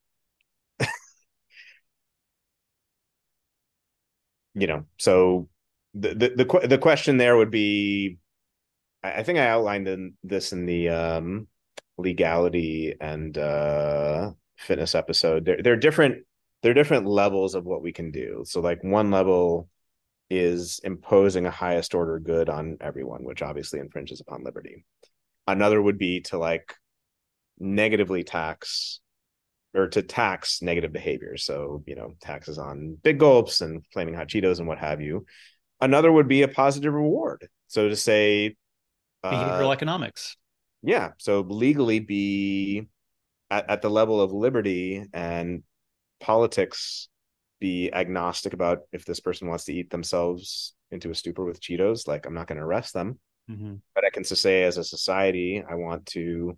you know, so the the the, the question there would be, I think I outlined in this in the um legality and uh fitness episode. There there are different there are different levels of what we can do. So like one level is imposing a highest order good on everyone, which obviously infringes upon liberty. Another would be to like negatively tax or to tax negative behaviors. So, you know, taxes on big gulps and flaming hot Cheetos and what have you. Another would be a positive reward. So to say, uh, Behavioral economics. yeah, so legally be at, at the level of liberty and politics, be agnostic about if this person wants to eat themselves into a stupor with Cheetos. Like, I'm not going to arrest them, Mm-hmm. but I can say as a society, I want to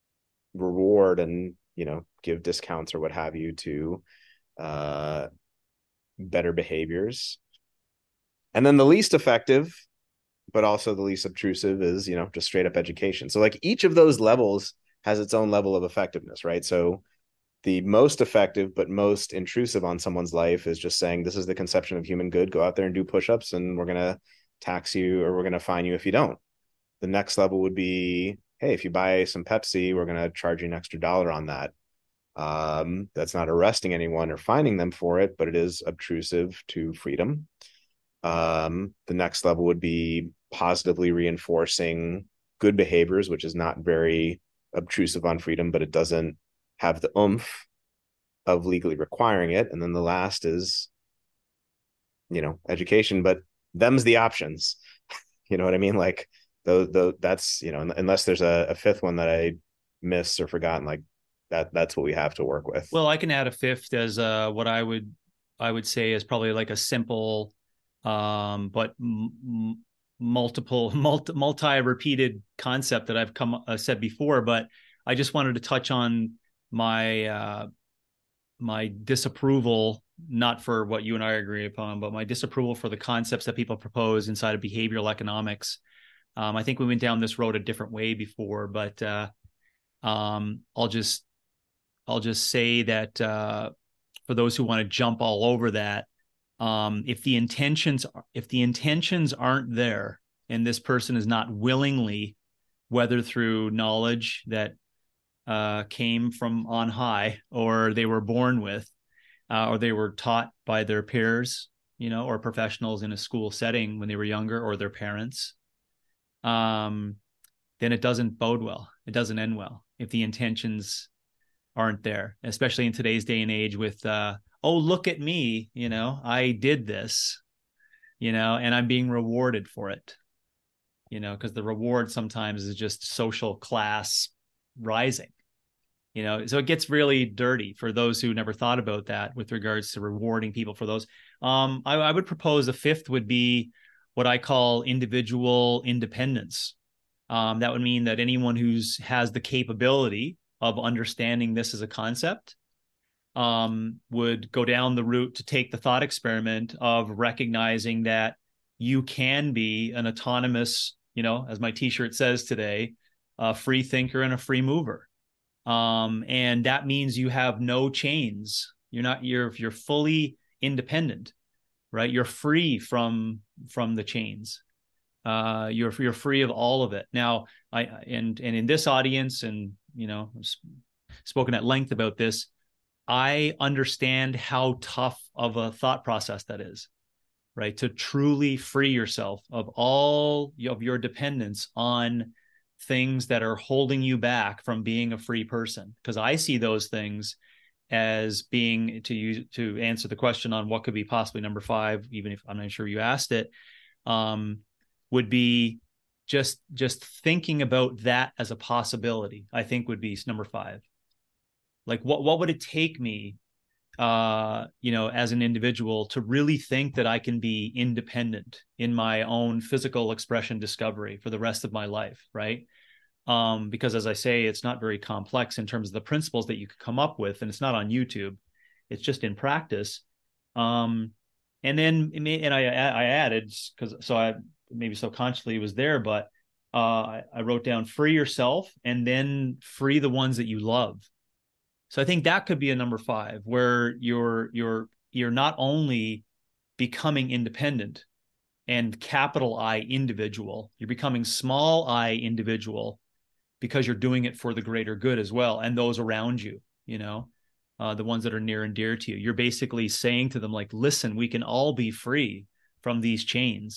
reward and, you know, give discounts or what have you to uh, better behaviors. And then the least effective, but also the least obtrusive is, you know, just straight up education. So like each of those levels has its own level of effectiveness, right? So the most effective but most intrusive on someone's life is just saying, this is the conception of human good. Go out there and do push-ups and we're going to tax you or we're going to fine you if you don't. The next level would be, hey, if you buy some Pepsi, we're going to charge you an extra dollar on that. Um, that's not arresting anyone or fining them for it, but it is obtrusive to freedom. Um, the next level would be positively reinforcing good behaviors, which is not very obtrusive on freedom, but it doesn't have the oomph of legally requiring it. And then the last is, you know, education, but them's the options. You know what I mean? Like the the that's, you know, unless there's a, a fifth one that I missed or forgotten, like that that's what we have to work with. Well, I can add a fifth as uh, what I would I would say is probably like a simple, um, but m- multiple multi multi repeated concept that I've come uh, said before. But I just wanted to touch on my uh, my disapproval, not for what you and I agree upon, but my disapproval for the concepts that people propose inside of behavioral economics. Um, I think we went down this road a different way before, but uh, um, I'll just I'll just say that uh, for those who want to jump all over that, um, if the intentions if the intentions aren't there, and this person is not willingly, whether through knowledge that uh, came from on high, or they were born with, uh, or they were taught by their peers, you know, or professionals in a school setting when they were younger, or their parents, um, then it doesn't bode well. It doesn't end well if the intentions aren't there, especially in today's day and age with, uh, oh, look at me, you know, I did this, you know, and I'm being rewarded for it, you know, because the reward sometimes is just social class rising, you know, so it gets really dirty for those who never thought about that with regards to rewarding people for those. Um, I, I would propose a fifth would be what I call individual independence. Um, that would mean that anyone who's has the capability of understanding this as a concept um, would go down the route to take the thought experiment of recognizing that you can be an autonomous, you know, as my t-shirt says today, a free thinker and a free mover. Um, and that means you have no chains. You're not, you're, you're fully independent, right? You're free from, from the chains. Uh, you're, you're free of all of it. Now, I, and, and in this audience, and, you know, spoken at length about this, I understand how tough of a thought process that is, right? To truly free yourself of all of your dependence on things that are holding you back from being a free person. Because I see those things as being, to use to answer the question on what could be possibly number five, even if I'm not sure you asked it, um, would be just just thinking about that as a possibility. I think would be number five. Like, what what would it take me, uh, you know, as an individual to really think that I can be independent in my own physical expression discovery for the rest of my life, right? Um, because as I say, it's not very complex in terms of the principles that you could come up with, and it's not on YouTube. It's just in practice. Um, and then, and I, I added, because so I maybe subconsciously was there, but uh, I wrote down free yourself and then free the ones that you love. So I think that could be a number five, where you're you're you're not only becoming independent and capital I individual, you're becoming small I individual because you're doing it for the greater good as well, and those around you, you know, uh, the ones that are near and dear to you. You're basically saying to them, like, listen, we can all be free from these chains.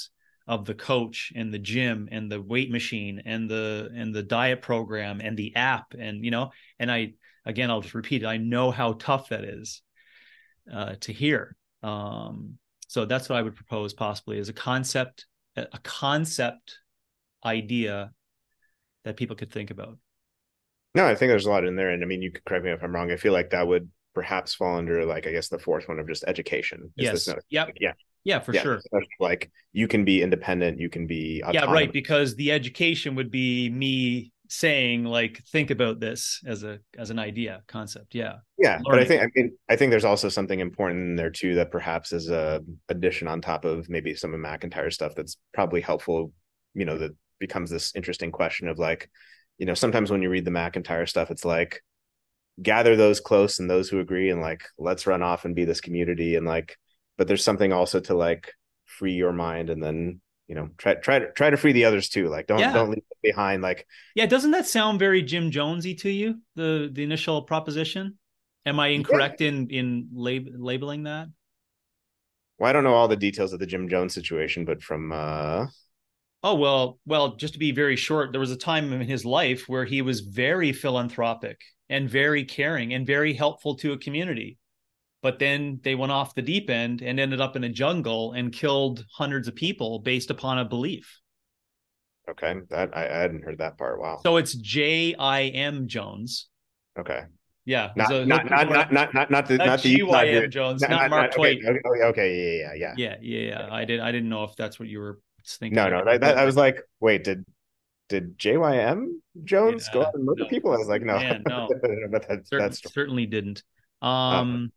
of the coach and the gym and the weight machine and the and the diet program and the app, and you know, and I again I'll just repeat it, I know how tough that is uh, to hear. Um, so that's what I would propose possibly as a concept, a concept idea that people could think about. No, I think there's a lot in there, and I mean, you could correct me if I'm wrong. I feel like that would perhaps fall under, like, I guess the fourth one of just education. Is this Yes. no? Yep. Like, yeah. Yeah, for Yeah. sure. Like you can be independent, you can be Yeah, autonomous. right. Because the education would be me saying, like, think about this as a as an idea, concept. Yeah. Yeah, Learning. but I think I mean I think there's also something important in there too that perhaps is a addition on top of maybe some of McIntyre stuff that's probably helpful. You know, that becomes this interesting question of like, you know, sometimes when you read the McIntyre stuff, it's like gather those close and those who agree, and like let's run off and be this community, and like, but there's something also to like free your mind, and then you know try try to try to free the others too. Like don't Yeah. don't leave it behind. Like Yeah, doesn't that sound very Jim Jonesy to you? The the initial proposition. Am I incorrect yeah. in in lab- labeling that? Well, I don't know all the details of the Jim Jones situation, but from uh Oh, well, well, just to be very short, there was a time in his life where he was very philanthropic and very caring and very helpful to a community. But then they went off the deep end and ended up in a jungle and killed hundreds of people based upon a belief. okay, that I, I hadn't heard that part. Wow. So it's J I M Jones. Okay. Yeah. Not So not not not not not not the not the G Y M not Jones, not, not not, Mark not Twain. okay, okay okay yeah yeah Yeah, yeah, yeah. I did. I didn't know if that's what you were thinking. no no that, that, I was like, wait, did did J Y M Jones Yeah, go out and murder no, people? I was like, no, man, no, but that, certainly, that's certainly didn't. uh, Um,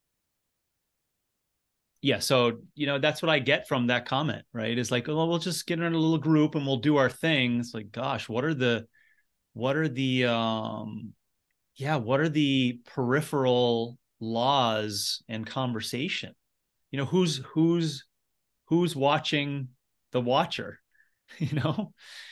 yeah. So you know, that's what I get from that comment, right? Is like, oh, we'll just get in a little group and we'll do our thing. It's like, gosh, what are the, what are the, um, yeah, what are the peripheral laws and conversation? You know, who's who's who's watching the watcher? You know.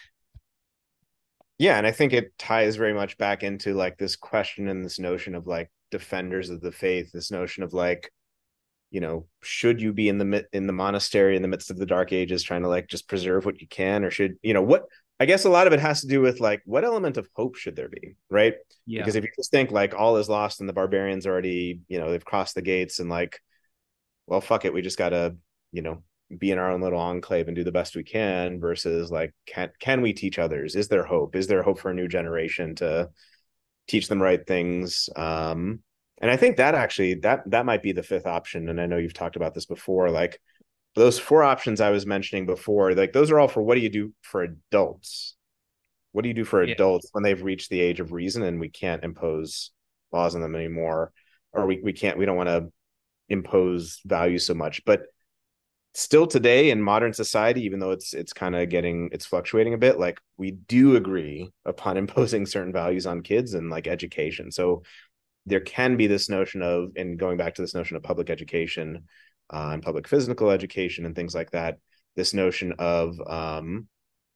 yeah, and I think it ties very much back into like this question and this notion of like defenders of the faith, this notion of like, you know, should you be in the in the monastery in the midst of the dark ages trying to like just preserve what you can, or should, you know, what, I guess a lot of it has to do with like what element of hope should there be, right? Yeah. Because if you just think like all is lost and the barbarians already, you know, they've crossed the gates, and like, well, fuck it, we just gotta, you know, be in our own little enclave and do the best we can, versus like, can can we teach others? Is there hope? Is there hope for a new generation to teach them right things? Um, and I think that actually that that might be the fifth option. And I know you've talked about this before. Like those four options I was mentioning before, like those are all for what do you do for adults? What do you do for Yeah. adults when they've reached the age of reason and we can't impose laws on them anymore, or we we can't we don't want to impose values so much. But still today in modern society, even though it's it's kind of getting it's fluctuating a bit, like we do agree upon imposing certain values on kids and like education. So there can be this notion of, and going back to this notion of public education uh, and public physical education and things like that, this notion of um,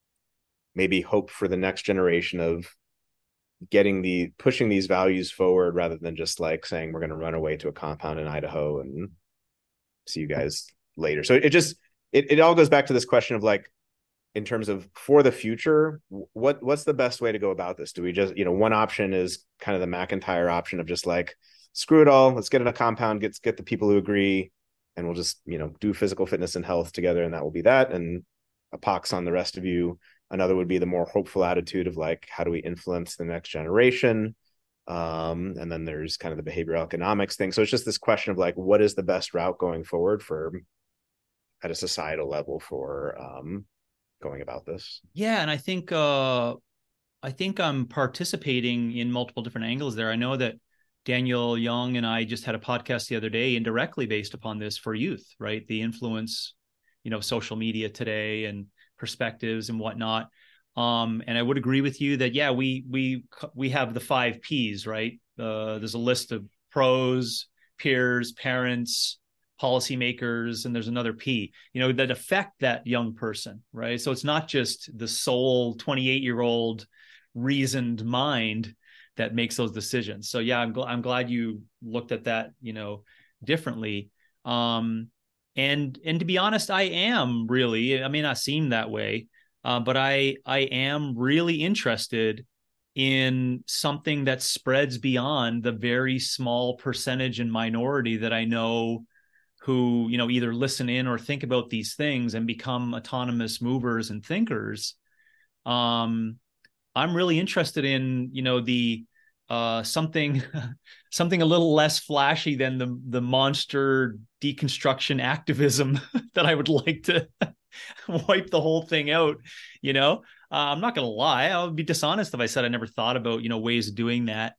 maybe hope for the next generation of getting the pushing these values forward, rather than just like saying we're going to run away to a compound in Idaho and see you guys later. So it just it, it all goes back to this question of like, in terms of for the future, what what's the best way to go about this? Do we just, you know, one option is kind of the McIntyre option of just like, screw it all, let's get in a compound, get get the people who agree, and we'll just, you know, do physical fitness and health together, and that will be that, and a pox on the rest of you. Another would be the more hopeful attitude of like, how do we influence the next generation? Um, and then there's kind of the behavioral economics thing. So it's just this question of like, what is the best route going forward for at a societal level for um, going about this? Yeah, and I think uh, I think I'm participating in multiple different angles there. I know that Daniel Young and I just had a podcast the other day indirectly based upon this for youth, right? The influence, you know, social media today and perspectives and whatnot. Um, and I would agree with you that, yeah, we we we have the five P's, right? Uh, there's a list of pros, peers, parents, policymakers, and there's another P, you know, that affect that young person, right? So it's not just the sole twenty-eight year old reasoned mind that makes those decisions. So yeah, I'm, gl- I'm glad you looked at that, you know, differently. Um, and and to be honest, I am really, it may not seem that way, uh, but I I am really interested in something that spreads beyond the very small percentage and minority that I know who, you know, either listen in or think about these things and become autonomous movers and thinkers. Um, I'm really interested in, you know, the uh, something something a little less flashy than the the monster deconstruction activism that I would like to wipe the whole thing out. You know, uh, I'm not going to lie. I would be dishonest if I said I never thought about, you know, ways of doing that.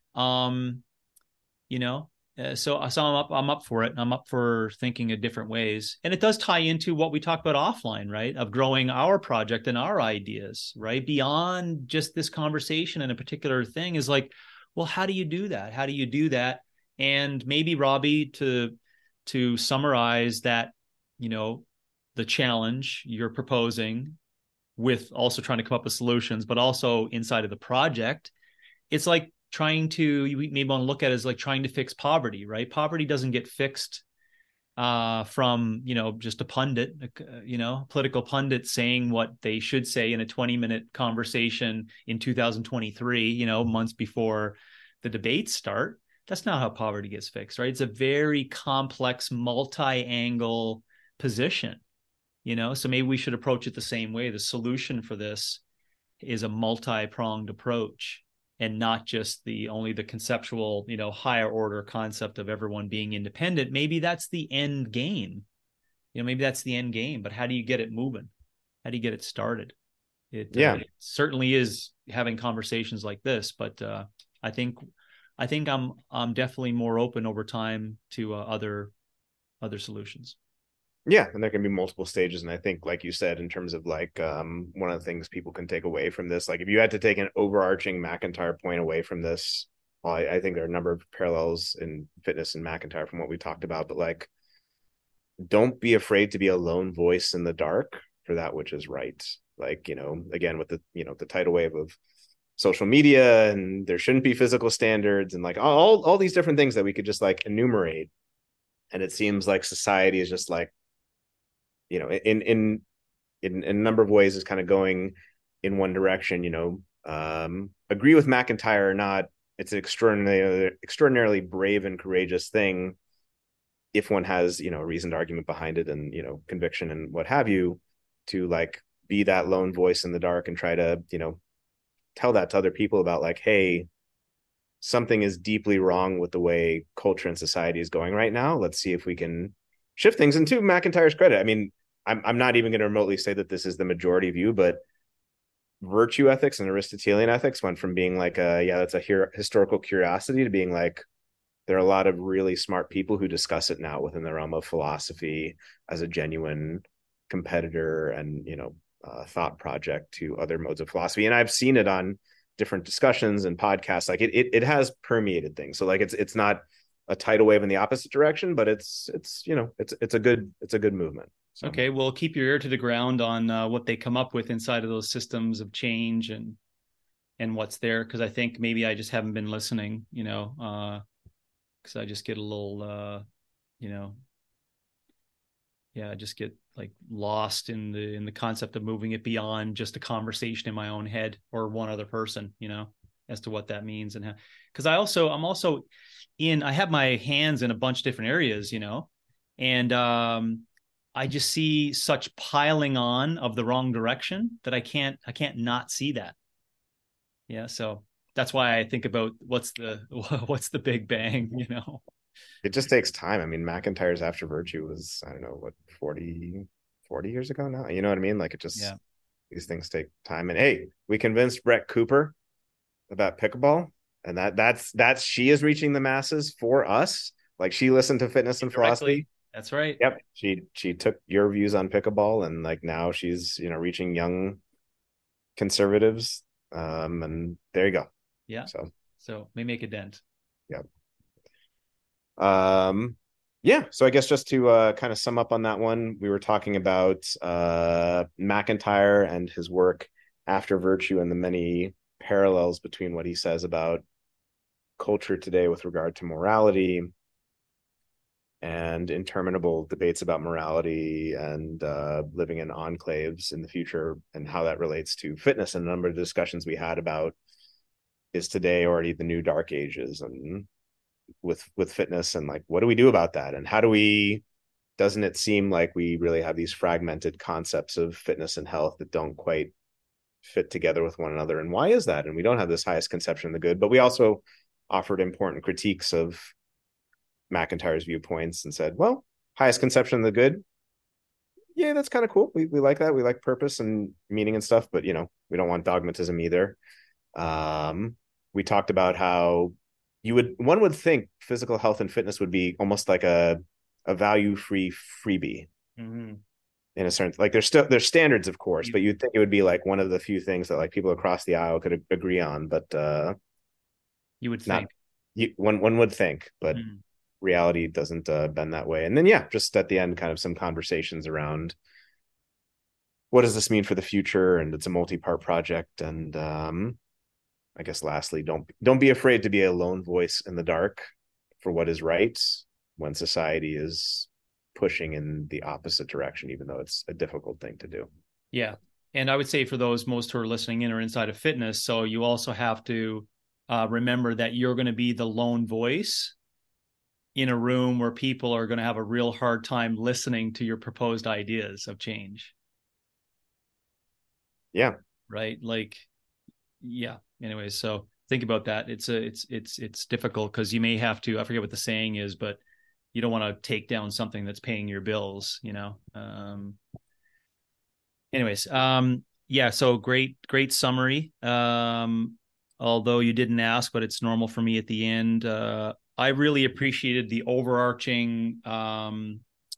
Um, you know, uh, so so I'm up I'm up for it. I'm up for thinking of different ways, and it does tie into what we talked about offline, right? Of growing our project and our ideas, right? Beyond just this conversation and a particular thing is like, well, how do you do that? How do you do that? And maybe Robbie, to to summarize that, you know, the challenge you're proposing with also trying to come up with solutions, but also inside of the project, it's like trying to, you maybe want to look at it as like trying to fix poverty, right? Poverty doesn't get fixed uh, from, you know, just a pundit, uh, you know, political pundit saying what they should say in a twenty minute conversation in two thousand twenty-three, you know, months before the debates start. That's not how poverty gets fixed, right? It's a very complex, multi-angle position, you know, so maybe we should approach it the same way. The solution for this is a multi-pronged approach, and not just the only the conceptual, you know, higher order concept of everyone being independent. Maybe that's the end game. You know, maybe that's the end game, but how do you get it moving? How do you get it started? It, Yeah. uh, it certainly is having conversations like this, but uh, I think I think I'm I'm definitely more open over time to uh, other other solutions. Yeah, and there can be multiple stages. And I think, like you said, in terms of like um, one of the things people can take away from this, like if you had to take an overarching McIntyre point away from this, well, I, I think there are a number of parallels in fitness and McIntyre from what we talked about. But like, don't be afraid to be a lone voice in the dark for that which is right. Like, you know, again, with the, you know, the tidal wave of social media, and there shouldn't be physical standards, and like all all these different things that we could just like enumerate. And it seems like society is just like, you know, in in in, in a number of ways is kind of going in one direction. You know, um, agree with McIntyre or not, it's an extraordinarily extraordinarily brave and courageous thing if one has, you know, a reasoned argument behind it, and, you know, conviction and what have you, to like be that lone voice in the dark and try to, you know, tell that to other people about like, hey, something is deeply wrong with the way culture and society is going right now. Let's see if we can shift things. And to McIntyre's credit, I mean, I'm I'm not even going to remotely say that this is the majority view, but virtue ethics and Aristotelian ethics went from being like a, yeah, that's a her- historical curiosity, to being like, there are a lot of really smart people who discuss it now within the realm of philosophy as a genuine competitor and, you know, uh, thought project to other modes of philosophy. And I've seen it on different discussions and podcasts. Like it, it, it has permeated things. So like it's, it's not a tidal wave in the opposite direction, but it's, it's, you know, it's, it's a good, it's a good movement. So. Okay, well, keep your ear to the ground on uh, what they come up with inside of those systems of change and and what's there, because I think maybe I just haven't been listening, you know, because uh, I just get a little, uh, you know, yeah, I just get like lost in the in the concept of moving it beyond just a conversation in my own head or one other person, you know, as to what that means. And how, because I also I'm also in I have my hands in a bunch of different areas, you know, and um I just see such piling on of the wrong direction that I can't I can't not see that. Yeah, so that's why I think about what's the what's the big bang, you know. It just takes time. I mean, McIntyre's After Virtue was, I don't know, what, forty, forty years ago now. You know what I mean? Like it just, Yeah. these things take time. And hey, we convinced Brett Cooper about pickleball, and that that's that's she is reaching the masses for us. Like she listened to fitness and philosophy. That's right. Yep. She she took your views on pickleball, and like now she's, you know, reaching young conservatives. Um, and there you go. Yeah. So so may make a dent. yeah. Um, yeah. So I guess just to uh, kind of sum up on that one, we were talking about uh, McIntyre and his work After Virtue, and the many parallels between what he says about culture today with regard to morality, and interminable debates about morality and uh, living in enclaves in the future and how that relates to fitness. And a number of discussions we had about, is today already the new dark ages, and with with fitness, and like, what do we do about that, and how do we, doesn't it seem like we really have these fragmented concepts of fitness and health that don't quite fit together with one another? And why is that? And we don't have this highest conception of the good, but we also offered important critiques of McIntyre's viewpoints and said, well, highest conception of the good, yeah, that's kind of cool. We we like that. We like purpose and meaning and stuff, but you know, we don't want dogmatism either. Um, we talked about how you would one would think physical health and fitness would be almost like a a value free freebie. Mm-hmm. In a certain, like, there's still there's standards, of course, but you'd think it would be like one of the few things that like people across the aisle could agree on. But uh, you would not think you, one one would think, but mm. reality doesn't uh, bend that way. And then yeah, just at the end, kind of some conversations around what does this mean for the future, and it's a multi-part project. And um, I guess lastly, don't don't be afraid to be a lone voice in the dark for what is right when society is pushing in the opposite direction, even though it's a difficult thing to do. Yeah. And I would say for those most who are listening in or inside of fitness, so you also have to uh, remember that you're going to be the lone voice in a room where people are going to have a real hard time listening to your proposed ideas of change. Yeah. Right. Like, yeah. Anyways, so think about that. It's a, it's, it's, it's difficult because you may have to, I forget what the saying is, but you don't want to take down something that's paying your bills, you know? Um, anyways, um, yeah, so great, great summary. Um, although you didn't ask, but it's normal for me at the end. Uh, I really appreciated the overarching um,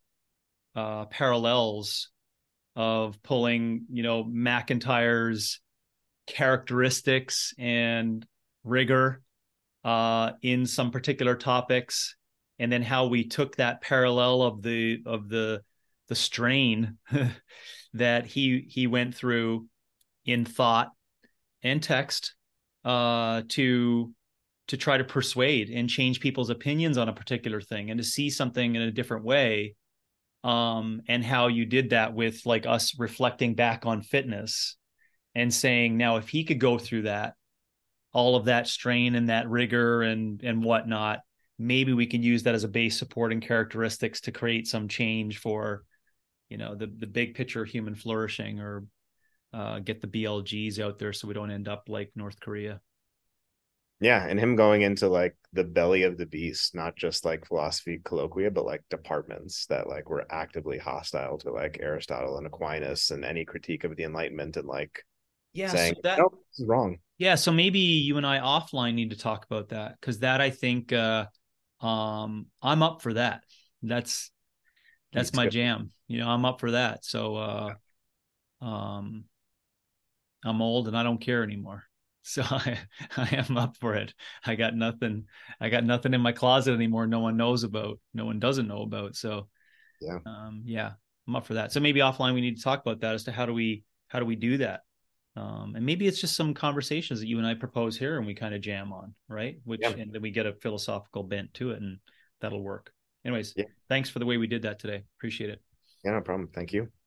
uh, parallels of pulling, you know, McIntyre's characteristics and rigor uh, in some particular topics, and then how we took that parallel of the of the the strain that he he went through in thought and text uh, to to try to persuade and change people's opinions on a particular thing, and to see something in a different way. Um, and how you did that with like us reflecting back on fitness and saying, now, if he could go through that, all of that strain and that rigor and and whatnot, maybe we can use that as a base supporting characteristics to create some change for, you know, the the big picture human flourishing, or uh, get the B L Gs out there so we don't end up like North Korea. Yeah, and him going into like the belly of the beast, not just like philosophy colloquia, but like departments that like were actively hostile to like Aristotle and Aquinas and any critique of the Enlightenment, and like yeah, saying, so that, nope, this is wrong. Yeah, so maybe you and I offline need to talk about that, because that I think uh, um, I'm up for that. That's that's my jam. You know, I'm up for that. So uh, um, I'm old and I don't care anymore. So I, I am up for it. I got nothing. I got nothing in my closet anymore. No one knows about. No one doesn't know about. So yeah, um, yeah, I'm up for that. So maybe offline we need to talk about that as to how do we how do we do that. Um, and maybe it's just some conversations that you and I propose here and we kind of jam on, right? Which, yeah. And then we get a philosophical bent to it, and that'll work. Anyways, yeah. Thanks for the way we did that today. Appreciate it. Yeah, no problem. Thank you.